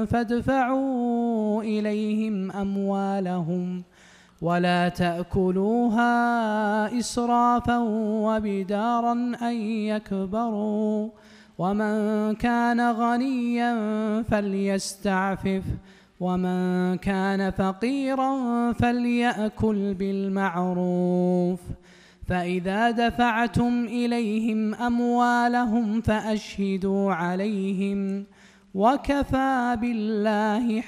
Speaker 3: فادفعوا إليهم أموالهم ولا تأكلوها إسرافا وبدارا أن يكبروا ومن كان غنيا فليستعفف ومن كان فقيرا فليأكل بالمعروف فإذا دفعتم إليهم أموالهم فأشهدوا عليهم وكفى بالله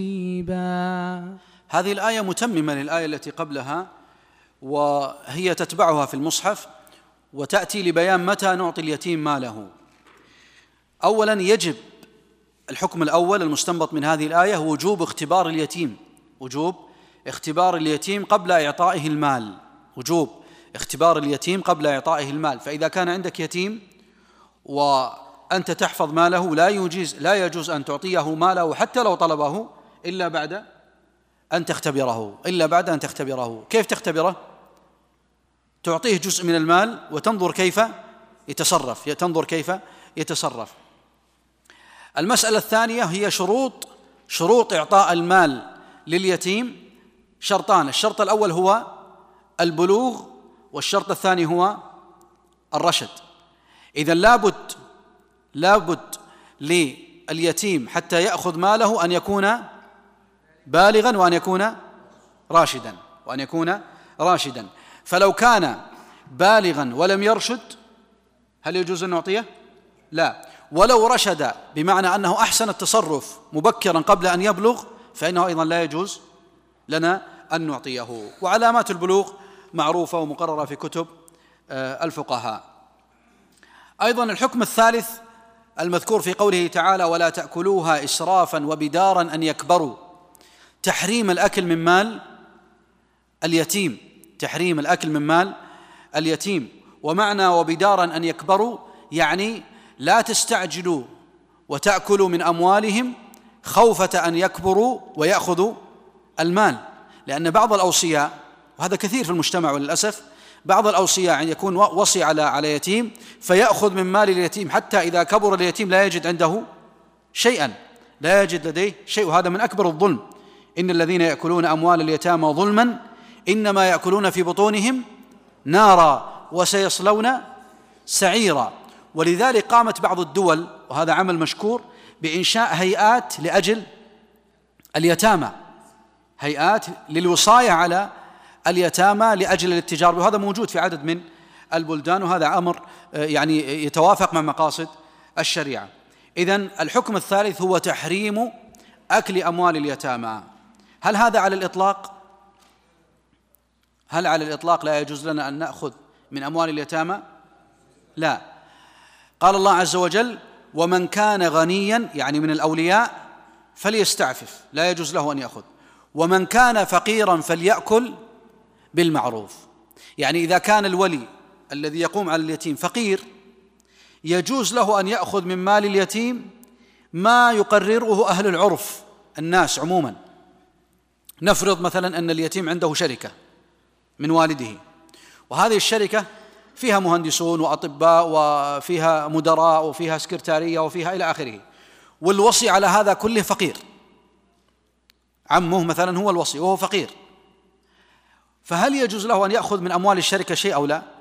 Speaker 3: حسيبا.
Speaker 2: هذه الآية متممة للآية التي قبلها، وهي تتبعها في المصحف وتأتي لبيان متى نعطي اليتيم ماله. أولا يجب الحكم الأول المستنبط من هذه الآية هو وجوب اختبار اليتيم، وجوب اختبار اليتيم قبل إعطائه المال، وجوب اختبار اليتيم قبل إعطائه المال. فإذا كان عندك يتيم وأنت تحفظ ماله لا يجوز لا يجوز أن تعطيه ماله حتى لو طلبه إلا بعد أن تختبره إلا بعد أن تختبره. كيف تختبره؟ تعطيه جزء من المال وتنظر كيف يتصرف تنظر كيف يتصرف. المسألة الثانية هي شروط شروط إعطاء المال لليتيم. شرطان: الشرط الأول هو البلوغ، والشرط الثاني هو الرشد. إذن لابد لابد لليتيم حتى يأخذ ماله أن يكون بالغا وأن يكون راشدا وأن يكون راشدا فلو كان بالغا ولم يرشد هل يجوز أن نعطيه؟ لا. ولو رشد بمعنى أنه أحسن التصرف مبكرا قبل أن يبلغ فإنه أيضا لا يجوز لنا أن نعطيه. وعلامات البلوغ معروفة ومقررة في كتب الفقهاء. أيضا الحكم الثالث المذكور في قوله تعالى: ولا تأكلوها إسرافا وبدارا أن يكبروا، تحريم الأكل من مال اليتيم تحريم الأكل من مال اليتيم. ومعنى وبدارا أن يكبروا يعني لا تستعجلوا وتأكلوا من أموالهم خوفة أن يكبروا ويأخذوا المال، لأن بعض الأوصياء، وهذا كثير في المجتمع وللأسف، بعض الأوصياء يكون وصي على على يتيم فيأخذ من مال اليتيم حتى إذا كبر اليتيم لا يجد عنده شيئا لا يجد لديه شيء وهذا من أكبر الظلم. إن الذين يأكلون أموال اليتامى ظلما إنما يأكلون في بطونهم نارا وسيصلون سعيرا. ولذلك قامت بعض الدول، وهذا عمل مشكور، بإنشاء هيئات لأجل اليتامى، هيئات للوصاية على اليتامى لأجل الاتجار، وهذا موجود في عدد من البلدان، وهذا أمر يعني يتوافق مع مقاصد الشريعة. إذن الحكم الثالث هو تحريم أكل أموال اليتامى. هل هذا على الإطلاق؟ هل على الإطلاق لا يجوز لنا أن نأخذ من أموال اليتامى؟ لا. قال الله عز وجل: ومن كان غنيا، يعني من الأولياء، فليستعفف، لا يجوز له أن يأخذ. ومن كان فقيرا فليأكل بالمعروف. يعني إذا كان الولي الذي يقوم على اليتيم فقير، يجوز له أن يأخذ من مال اليتيم ما يقرره أهل العرف، الناس عموما. نفرض مثلا أن اليتيم عنده شركة من والده، وهذه الشركة فيها مهندسون وأطباء وفيها مدراء وفيها سكرتارية وفيها إلى آخره، والوصي على هذا كله فقير، عمه مثلا هو الوصي وهو فقير، فهل يجوز له أن يأخذ من أموال الشركة شيء أو لا؟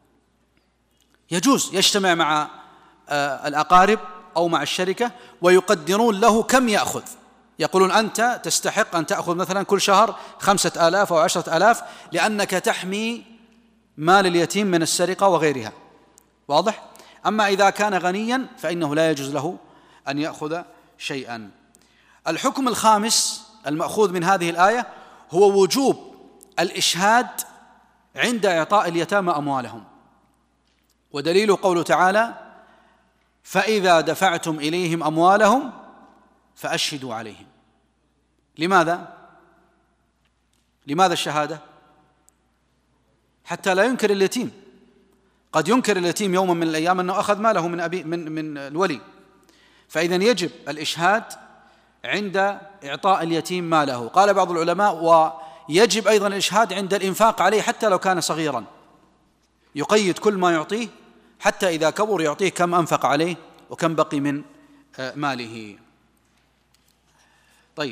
Speaker 2: يجوز، يجتمع مع الأقارب أو مع الشركة ويقدرون له كم يأخذ، يقولون أنت تستحق أن تأخذ مثلا كل شهر خمسة آلاف أو عشرة آلاف لأنك تحمي مال اليتيم من السرقة وغيرها. واضح؟ أما إذا كان غنيا فإنه لا يجوز له أن يأخذ شيئا. الحكم الخامس المأخوذ من هذه الآية هو وجوب الإشهاد عند إعطاء اليتامى أموالهم، ودليل قوله تعالى: فإذا دفعتم إليهم أموالهم فأشهدوا عليهم. لماذا؟ لماذا الشهادة؟ حتى لا ينكر اليتيم. قد ينكر اليتيم يوما من الأيام أنه أخذ ماله من أبي من من الولي، فإذا يجب الإشهاد عند إعطاء اليتيم ماله. قال بعض العلماء: ويجب أيضا الإشهاد عند الإنفاق عليه حتى لو كان صغيرا، يقيد كل ما يعطيه حتى إذا كبر يعطيه كم أنفق عليه وكم بقي من ماله. طيب،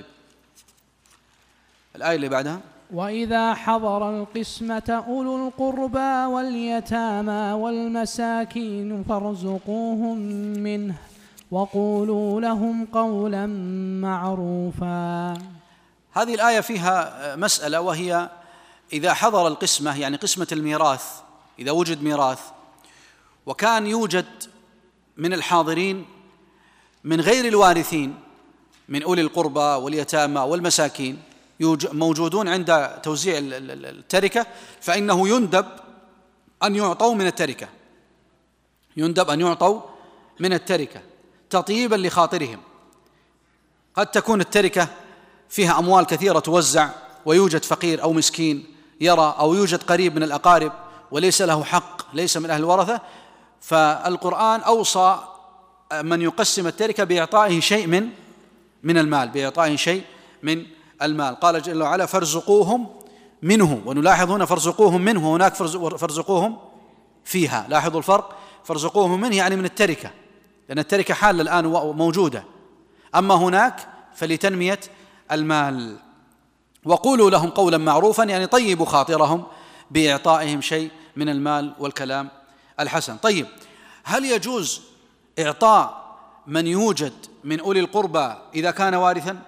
Speaker 2: الآية اللي بعدها:
Speaker 3: وإذا حضر القسمة أولو القربى واليتامى والمساكين فارزقوهم منه وقولوا لهم قولا معروفا.
Speaker 2: هذه الآية فيها مسألة، وهي إذا حضر القسمة، يعني قسمة الميراث، إذا وجد ميراث وكان يوجد من الحاضرين من غير الوارثين من أولي القربى واليتامى والمساكين موجودون عند توزيع التركة، فإنه يندب أن يعطوا من التركة، يندب أن يعطوا من التركة تطيبا لخاطرهم. قد تكون التركة فيها أموال كثيرة توزع ويوجد فقير أو مسكين يرى، أو يوجد قريب من الأقارب وليس له حق، ليس من أهل الورثة، فالقرآن أوصى من يقسم التركة بإعطائه شيء من من المال، بإعطائه شيء من المال. قال جل وعلا: فارزقوهم منه. ونلاحظ هنا فارزقوهم منه، هناك فارزقوهم فيها. لاحظوا الفرق، فارزقوهم منه يعني من التركة، لأن التركة حالة الآن موجودة، أما هناك فلتنمية المال. وقولوا لهم قولا معروفا، يعني طيبوا خاطرهم بإعطائهم شيء من المال والكلام الحسن. طيب، هل يجوز إعطاء من يوجد من أولي القربى إذا كان وارثا؟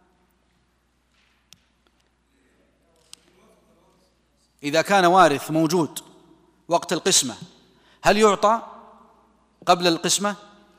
Speaker 2: إذا كان وارث موجود وقت القسمة، هل يعطى قبل القسمة؟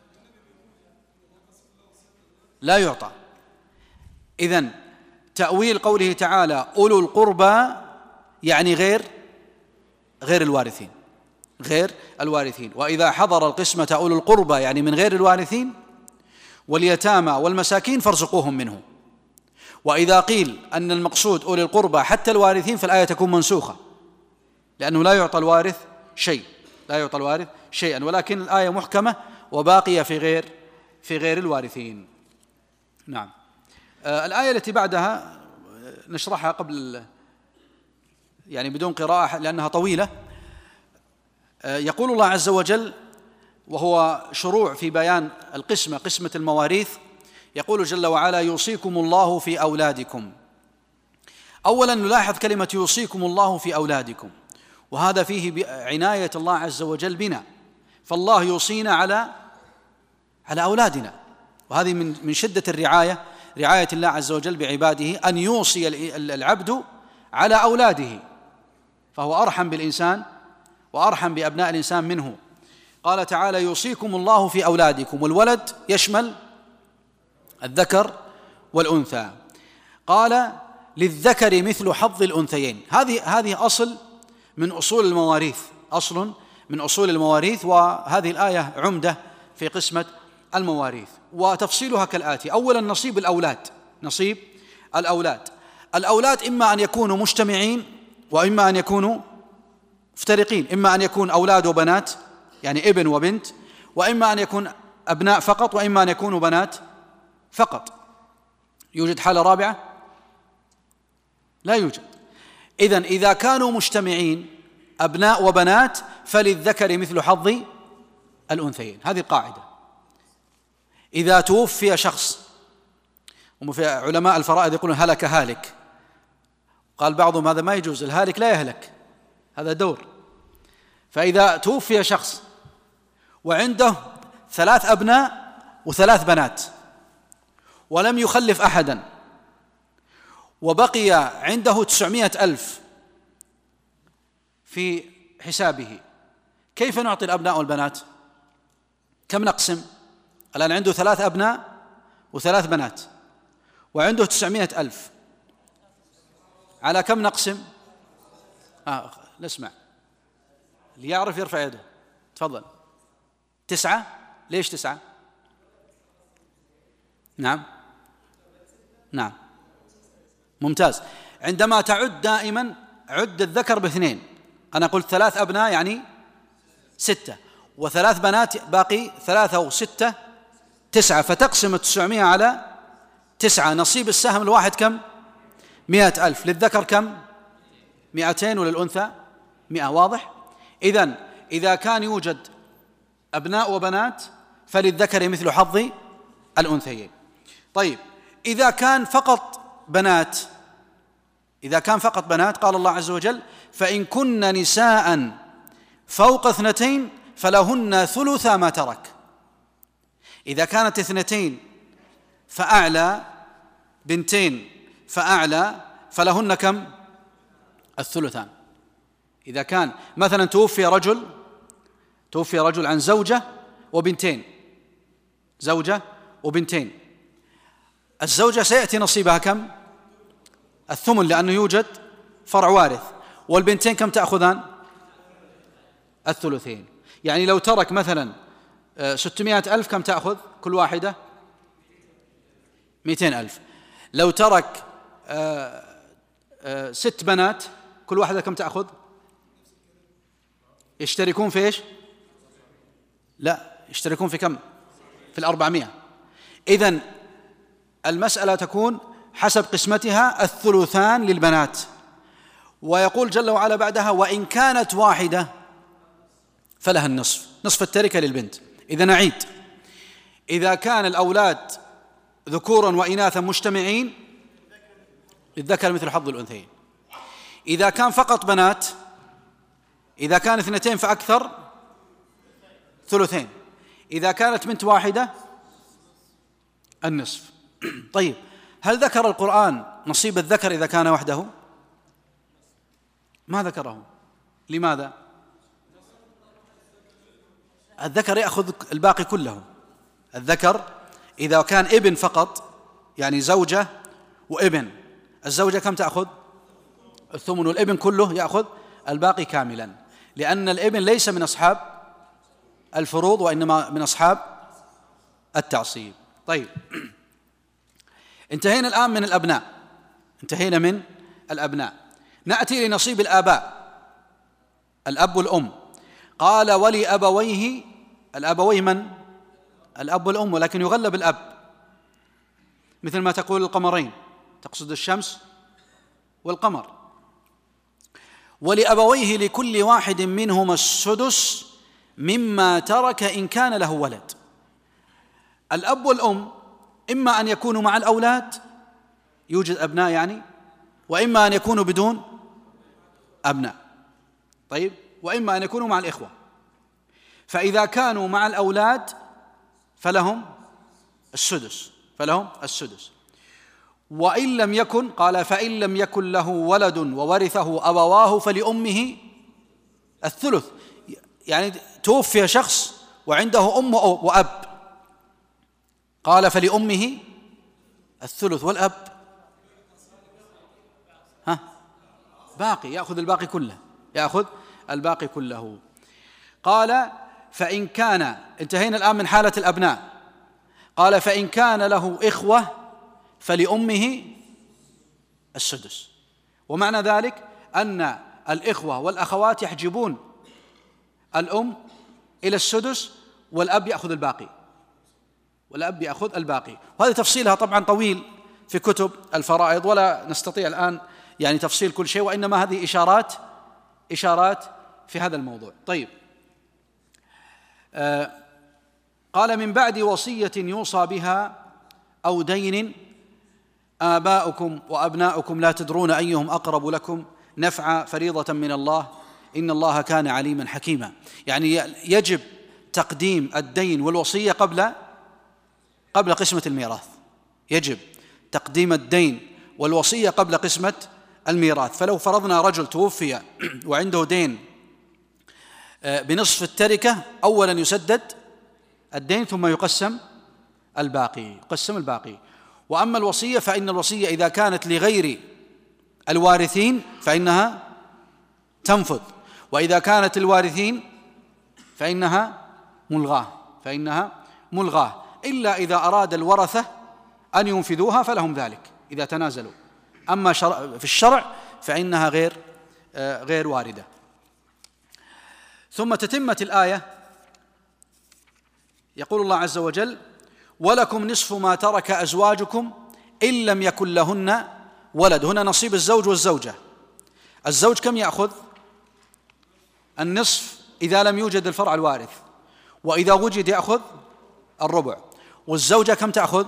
Speaker 2: لا يعطى. إذن تأويل قوله تعالى أولو القربى يعني غير غير الوارثين، غير الوارثين. وإذا حضر القسمة أولو القربى يعني من غير الوارثين واليتامى والمساكين فارزقوهم منه. وإذا قيل أن المقصود أولي القربى حتى الوارثين فالآية تكون منسوخة، لأنه لا يعطى الوارث شيء، لا يعطى الوارث شيئا، ولكن الآية محكمة وباقية في غير في غير الوارثين. نعم. آه الآية التي بعدها نشرحها قبل، يعني بدون قراءة لأنها طويلة. آه يقول الله عز وجل، وهو شروع في بيان القسمة، قسمة المواريث، يقول جل وعلا: يوصيكم الله في أولادكم. أولا نلاحظ كلمة يوصيكم الله في أولادكم، وهذا فيه عناية الله عز وجل بنا، فالله يوصينا على على أولادنا، وهذه من من شدة الرعاية، رعاية الله عز وجل بعباده، أن يوصي العبد على أولاده، فهو أرحم بالإنسان وأرحم بأبناء الإنسان منه. قال تعالى: يوصيكم الله في أولادكم، والولد يشمل الذكر والأنثى. قال: للذكر مثل حظ الأنثيين. هذه هذه أصل من أصول المواريث، أصل من أصول المواريث، وهذه الآية عمدة في قسمة المواريث. وتفصيلها كالآتي: أولا نصيب الأولاد، نصيب الأولاد الأولاد إما أن يكونوا مجتمعين وإما أن يكونوا مفترقين، إما أن يكون أولاد وبنات يعني ابن وبنت، وإما أن يكون أبناء فقط، وإما أن يكونوا بنات فقط. يوجد حالة رابعة؟ لا يوجد. إذن إذا كانوا مجتمعين أبناء وبنات فللذكر مثل حظ الأنثيين، هذه القاعدة. إذا توفي شخص، وفي علماء الفرائض يقولون هلك هالك، قال بعضهم هذا ما يجوز، الهالك لا يهلك، هذا دور. فإذا توفي شخص وعنده ثلاث أبناء وثلاث بنات ولم يخلف أحدا، وبقي عنده تسعمائة ألف في حسابه، كيف نعطي الأبناء والبنات؟ كم نقسم؟ الآن عنده ثلاث أبناء وثلاث بنات وعنده تسعمائة ألف، على كم نقسم؟ آه نسمع، اللي يعرف يرفع يده، تفضل. تسعة. ليش تسعة؟ نعم نعم ممتاز. عندما تعد دائما عد الذكر باثنين، أنا قلت ثلاث أبناء يعني ستة، وثلاث بنات باقي ثلاثة وستة تسعة، فتقسم التسعمائة على تسعة. نصيب السهم الواحد كم؟ مئة ألف. للذكر كم؟ مئتين، وللأنثى مئة. واضح؟ إذن إذا كان يوجد أبناء وبنات فللذكر مثل حظ الأنثيين. طيب، إذا كان فقط بنات، إذا كان فقط بنات قال الله عز وجل: فإن كن نساء فوق اثنتين فلهن ثلثا ما ترك. إذا كانت اثنتين فأعلى، بنتين فأعلى، فلهن كم؟ الثلثان. إذا كان مثلا توفي رجل توفي رجل عن زوجة وبنتين، زوجة وبنتين، الزوجة سيأتي نصيبها كم؟ الثمن، لأنه يوجد فرع وارث. والبنتين كم تأخذان؟ الثلثين. يعني لو ترك مثلا ستمائة ألف كم تأخذ كل واحدة؟ مئتين ألف. لو ترك آآ آآ ست بنات كل واحدة كم تأخذ؟ يشتركون في إيش؟ لا، يشتركون في كم؟ في الأربعمائة. إذن المسألة تكون حسب قسمتها الثلثان للبنات. ويقول جل وعلا بعدها: وإن كانت واحدة فلها النصف، نصف التركة للبنت. إذا نعيد: إذا كان الأولاد ذكورا وإناثا مجتمعين للذكر مثل حظ الأنثيين. إذا كان فقط بنات، إذا كان اثنتين فأكثر ثلثين. إذا كانت بنت واحدة النصف. طيب، هل ذكر القرآن نصيب الذكر إذا كان وحده؟ ما ذكره. لماذا؟ الذكر يأخذ الباقي كله. الذكر إذا كان ابن فقط، يعني زوجة وابن، الزوجة كم تأخذ؟ الثمن، والابن كله يأخذ الباقي كاملا، لأن الابن ليس من أصحاب الفروض وإنما من أصحاب التعصيب. طيب، انتهينا الآن من الأبناء، انتهينا من الأبناء. نأتي لنصيب الآباء، الأب والأم. قال: ولأبويه. الأبويه من؟ الأب والأم، ولكن يغلب الأب، مثل ما تقول القمرين، تقصد الشمس والقمر. ولأبويه لكل واحد منهما السدس مما ترك إن كان له ولد. الأب والأم إما أن يكونوا مع الأولاد، يوجد أبناء يعني، وإما أن يكونوا بدون أبناء. طيب، وإما أن يكونوا مع الإخوة. فإذا كانوا مع الأولاد فلهم السدس فلهم السدس وإن لم يكن، قال فإن لم يكن له ولد وورثه أبواه فلأمه الثلث. يعني توفي شخص وعنده أم وأب، قال فلأمه الثلث والأب ها باقي، يأخذ الباقي كله يأخذ الباقي كله. قال فإن كان، انتهينا الآن من حالة الأبناء، قال فإن كان له إخوة فلأمه السدس. ومعنى ذلك أن الإخوة والأخوات يحجبون الأم إلى السدس والأب يأخذ الباقي والأب يأخذ الباقي. وهذه تفصيلها طبعا طويل في كتب الفرائض، ولا نستطيع الآن يعني تفصيل كل شيء، وإنما هذه إشارات إشارات في هذا الموضوع. طيب، آه قال من بعد وصية يوصى بها أو دين آباؤكم وأبناؤكم لا تدرون أيهم أقرب لكم نفعا فريضة من الله إن الله كان عليما حكيما. يعني يجب تقديم الدين والوصية قبل قبل قسمة الميراث، يجب تقديم الدين والوصية قبل قسمة الميراث. فلو فرضنا رجل توفي وعنده دين بنصف التركة، أولا يسدد الدين ثم يقسم الباقي يقسم الباقي وأما الوصية فإن الوصية إذا كانت لغير الوارثين فإنها تنفذ، وإذا كانت الوارثين فإنها ملغاة فإنها ملغاة إلا إذا أراد الورثة أن ينفذوها فلهم ذلك إذا تنازلوا، أما في الشرع فإنها غير غير واردة. ثم تتمة الآية يقول الله عز وجل ولكم نصف ما ترك أزواجكم إن لم يكن لهن ولد. هنا نصيب الزوج والزوجة. الزوج كم يأخذ؟ النصف إذا لم يوجد الفرع الوارث، وإذا وجد يأخذ الربع. والزوجة كم تأخذ؟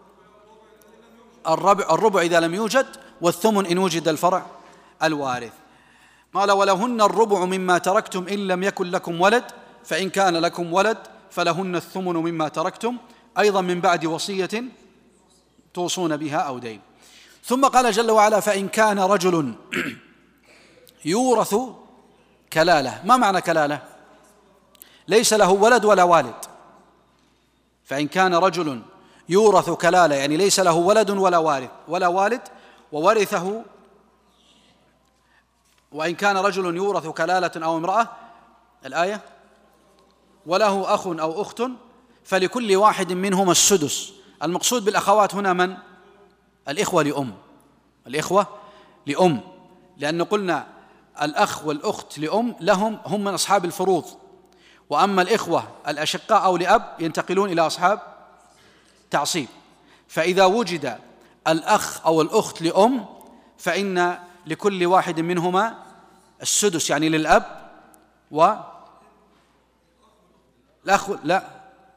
Speaker 2: الربع الربع إذا لم يوجد، والثمن إن وجد الفرع الوارث. قال ولهن الربع مما تركتم إن لم يكن لكم ولد فإن كان لكم ولد فلهن الثمن مما تركتم أيضا من بعد وصية توصون بها أو دين. ثم قال جل وعلا فإن كان رجل يورث كلالة. ما معنى كلالة؟ ليس له ولد ولا والد. فإن كان رجل يورث كلالة يعني ليس له ولد ولا وارث ولا والد وورثه. وإن كان رجل يورث كلالة أو امرأة، الآية وله أخ أو أخت فلكل واحد منهما السدس. المقصود بالأخوات هنا من؟ الإخوة لأم الإخوة لأم لأن قلنا الأخ والأخت لأم لهم هم من أصحاب الفروض، وأما الإخوة الأشقاء أو لأب ينتقلون إلى أصحاب تعصيب. فإذا وجد الأخ أو الأخت لأم فإن لكل واحد منهما السدس، يعني للأب و الأخ لا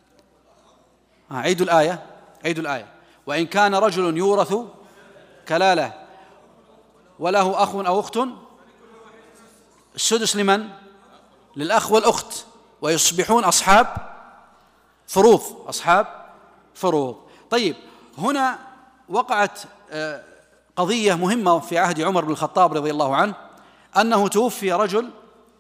Speaker 2: عيد الآية عيد الآية وإن كان رجل يورث كلالة وله أخ أو أخت السدس لمن؟ للأخ والأخت، ويصبحون أصحاب فروض أصحاب فروض. طيب، هنا وقعت قضية مهمة في عهد عمر بن الخطاب رضي الله عنه، أنه توفي رجل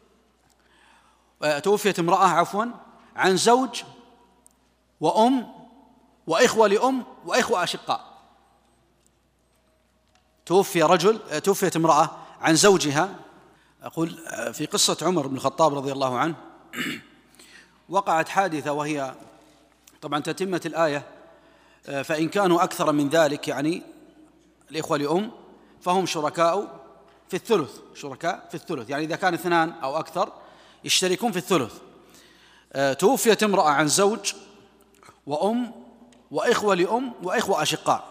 Speaker 2: توفيت امرأة عفوا عن زوج وأم وإخوة لأم وإخوة أشقاء. توفي رجل توفيت امرأة عن زوجها. أقول في قصة عمر بن الخطاب رضي الله عنه وقعت حادثة، وهي طبعا تتمة الآية فإن كانوا أكثر من ذلك، يعني الإخوة لأم فهم شركاء في الثلث شركاء في الثلث يعني إذا كان اثنان أو أكثر يشتركون في الثلث. توفيت امرأة عن زوج وأم وإخوة لأم وإخوة أشقاء،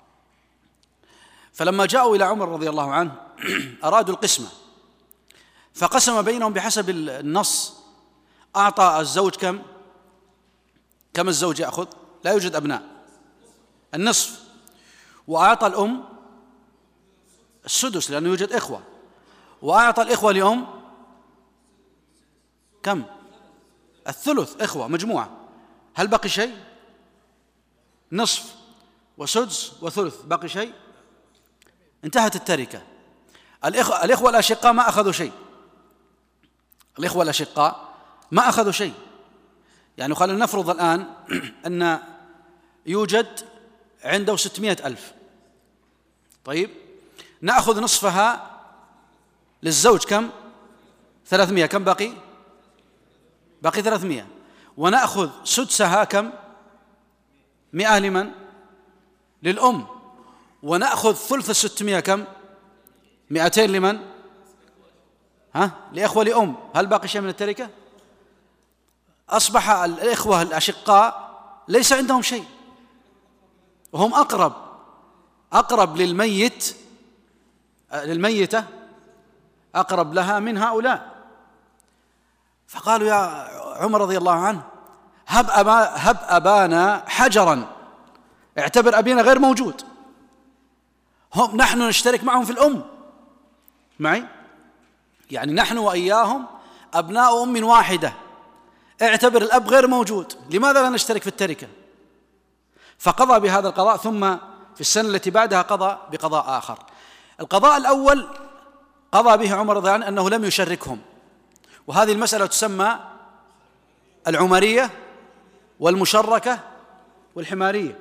Speaker 2: فلما جاءوا إلى عمر رضي الله عنه أرادوا القسمة، فقسم بينهم بحسب النص. أعطى الزوج كم كم الزوج يأخذ؟ لا يوجد أبناء، النصف. وأعطى الأم السدس لأنه يوجد إخوة، وأعطى الإخوة لأم كم؟ الثلث إخوة مجموعة، هل بقي شيء؟ نصف وسدس وثلث، بقي شيء؟ انتهت التركة. الإخوة, الإخوة الأشقاء ما أخذوا شيء، الإخوة الأشقاء ما أخذوا شيء. يعني خلينا نفرض الآن أن يوجد عنده ستمائة ألف، طيب نأخذ نصفها للزوج كم؟ ثلاثمائة، كم باقي؟ باقي ثلاثمائة، ونأخذ سدسها كم؟ مئة لمن؟ للأم، ونأخذ ثلث الستمائة كم؟ مئتين لمن؟ ها؟ لإخوة لأم. هل باقي شيء من التركة؟ أصبح الإخوة الأشقاء ليس عندهم شيء، وهم أقرب أقرب للميت للميتة أقرب لها من هؤلاء. فقالوا يا عمر رضي الله عنه هب, أبا هب أبانا حجرا، اعتبر أبينا غير موجود، هم نحن نشترك معهم في الأم معي، يعني نحن وإياهم أبناء أم واحدة، اعتبر الأب غير موجود، لماذا لا نشترك في التركة؟ فقضى بهذا القضاء، ثم في السنة التي بعدها قضى بقضاء آخر. القضاء الأول قضى به عمر رضي الله عنه أنه لم يشركهم، وهذه المسألة تسمى العمرية والمشركة والحمارية.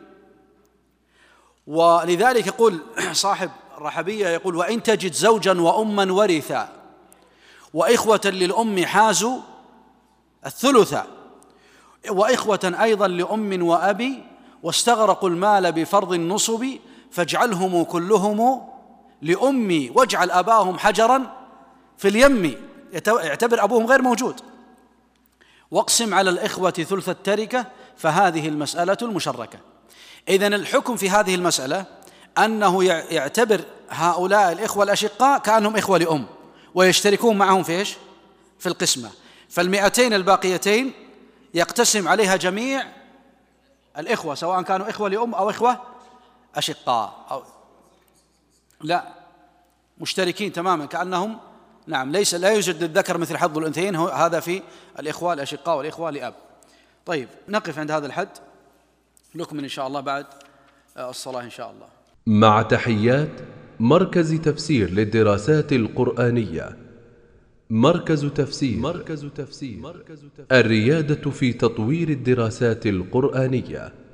Speaker 2: ولذلك يقول صاحب الرحبية، يقول وإن تجد زوجا وأما ورثا وإخوة للأم حازوا الثلث، وإخوة أيضا لأم وأبي واستغرقوا المال بفرض النصب، فاجعلهم كلهم لأمي واجعل أباهم حجرا في اليم، يعتبر أبوهم غير موجود، واقسم على الإخوة ثلث التركة، فهذه المسألة المشركة. إذن الحكم في هذه المسألة أنه يعتبر هؤلاء الإخوة الأشقاء كأنهم إخوة لأم، ويشتركون معهم في إيش؟ في القسمة. فالمئتين الباقيتين يقتسم عليها جميع الإخوة، سواء كانوا إخوة لأم أو إخوة أشقاء أو لا، مشتركين تماما كأنهم، نعم، ليس لا يوجد للذكر مثل حظ الأنثيين، هذا في الإخوة الأشقاء والإخوة لأب. طيب نقف عند هذا الحد، نكمل إن شاء الله بعد الصلاة إن شاء الله.
Speaker 1: مع تحيات مركز تفسير للدراسات القرآنية. مركز تفسير. مركز تفسير. الريادة في تطوير الدراسات القرآنية.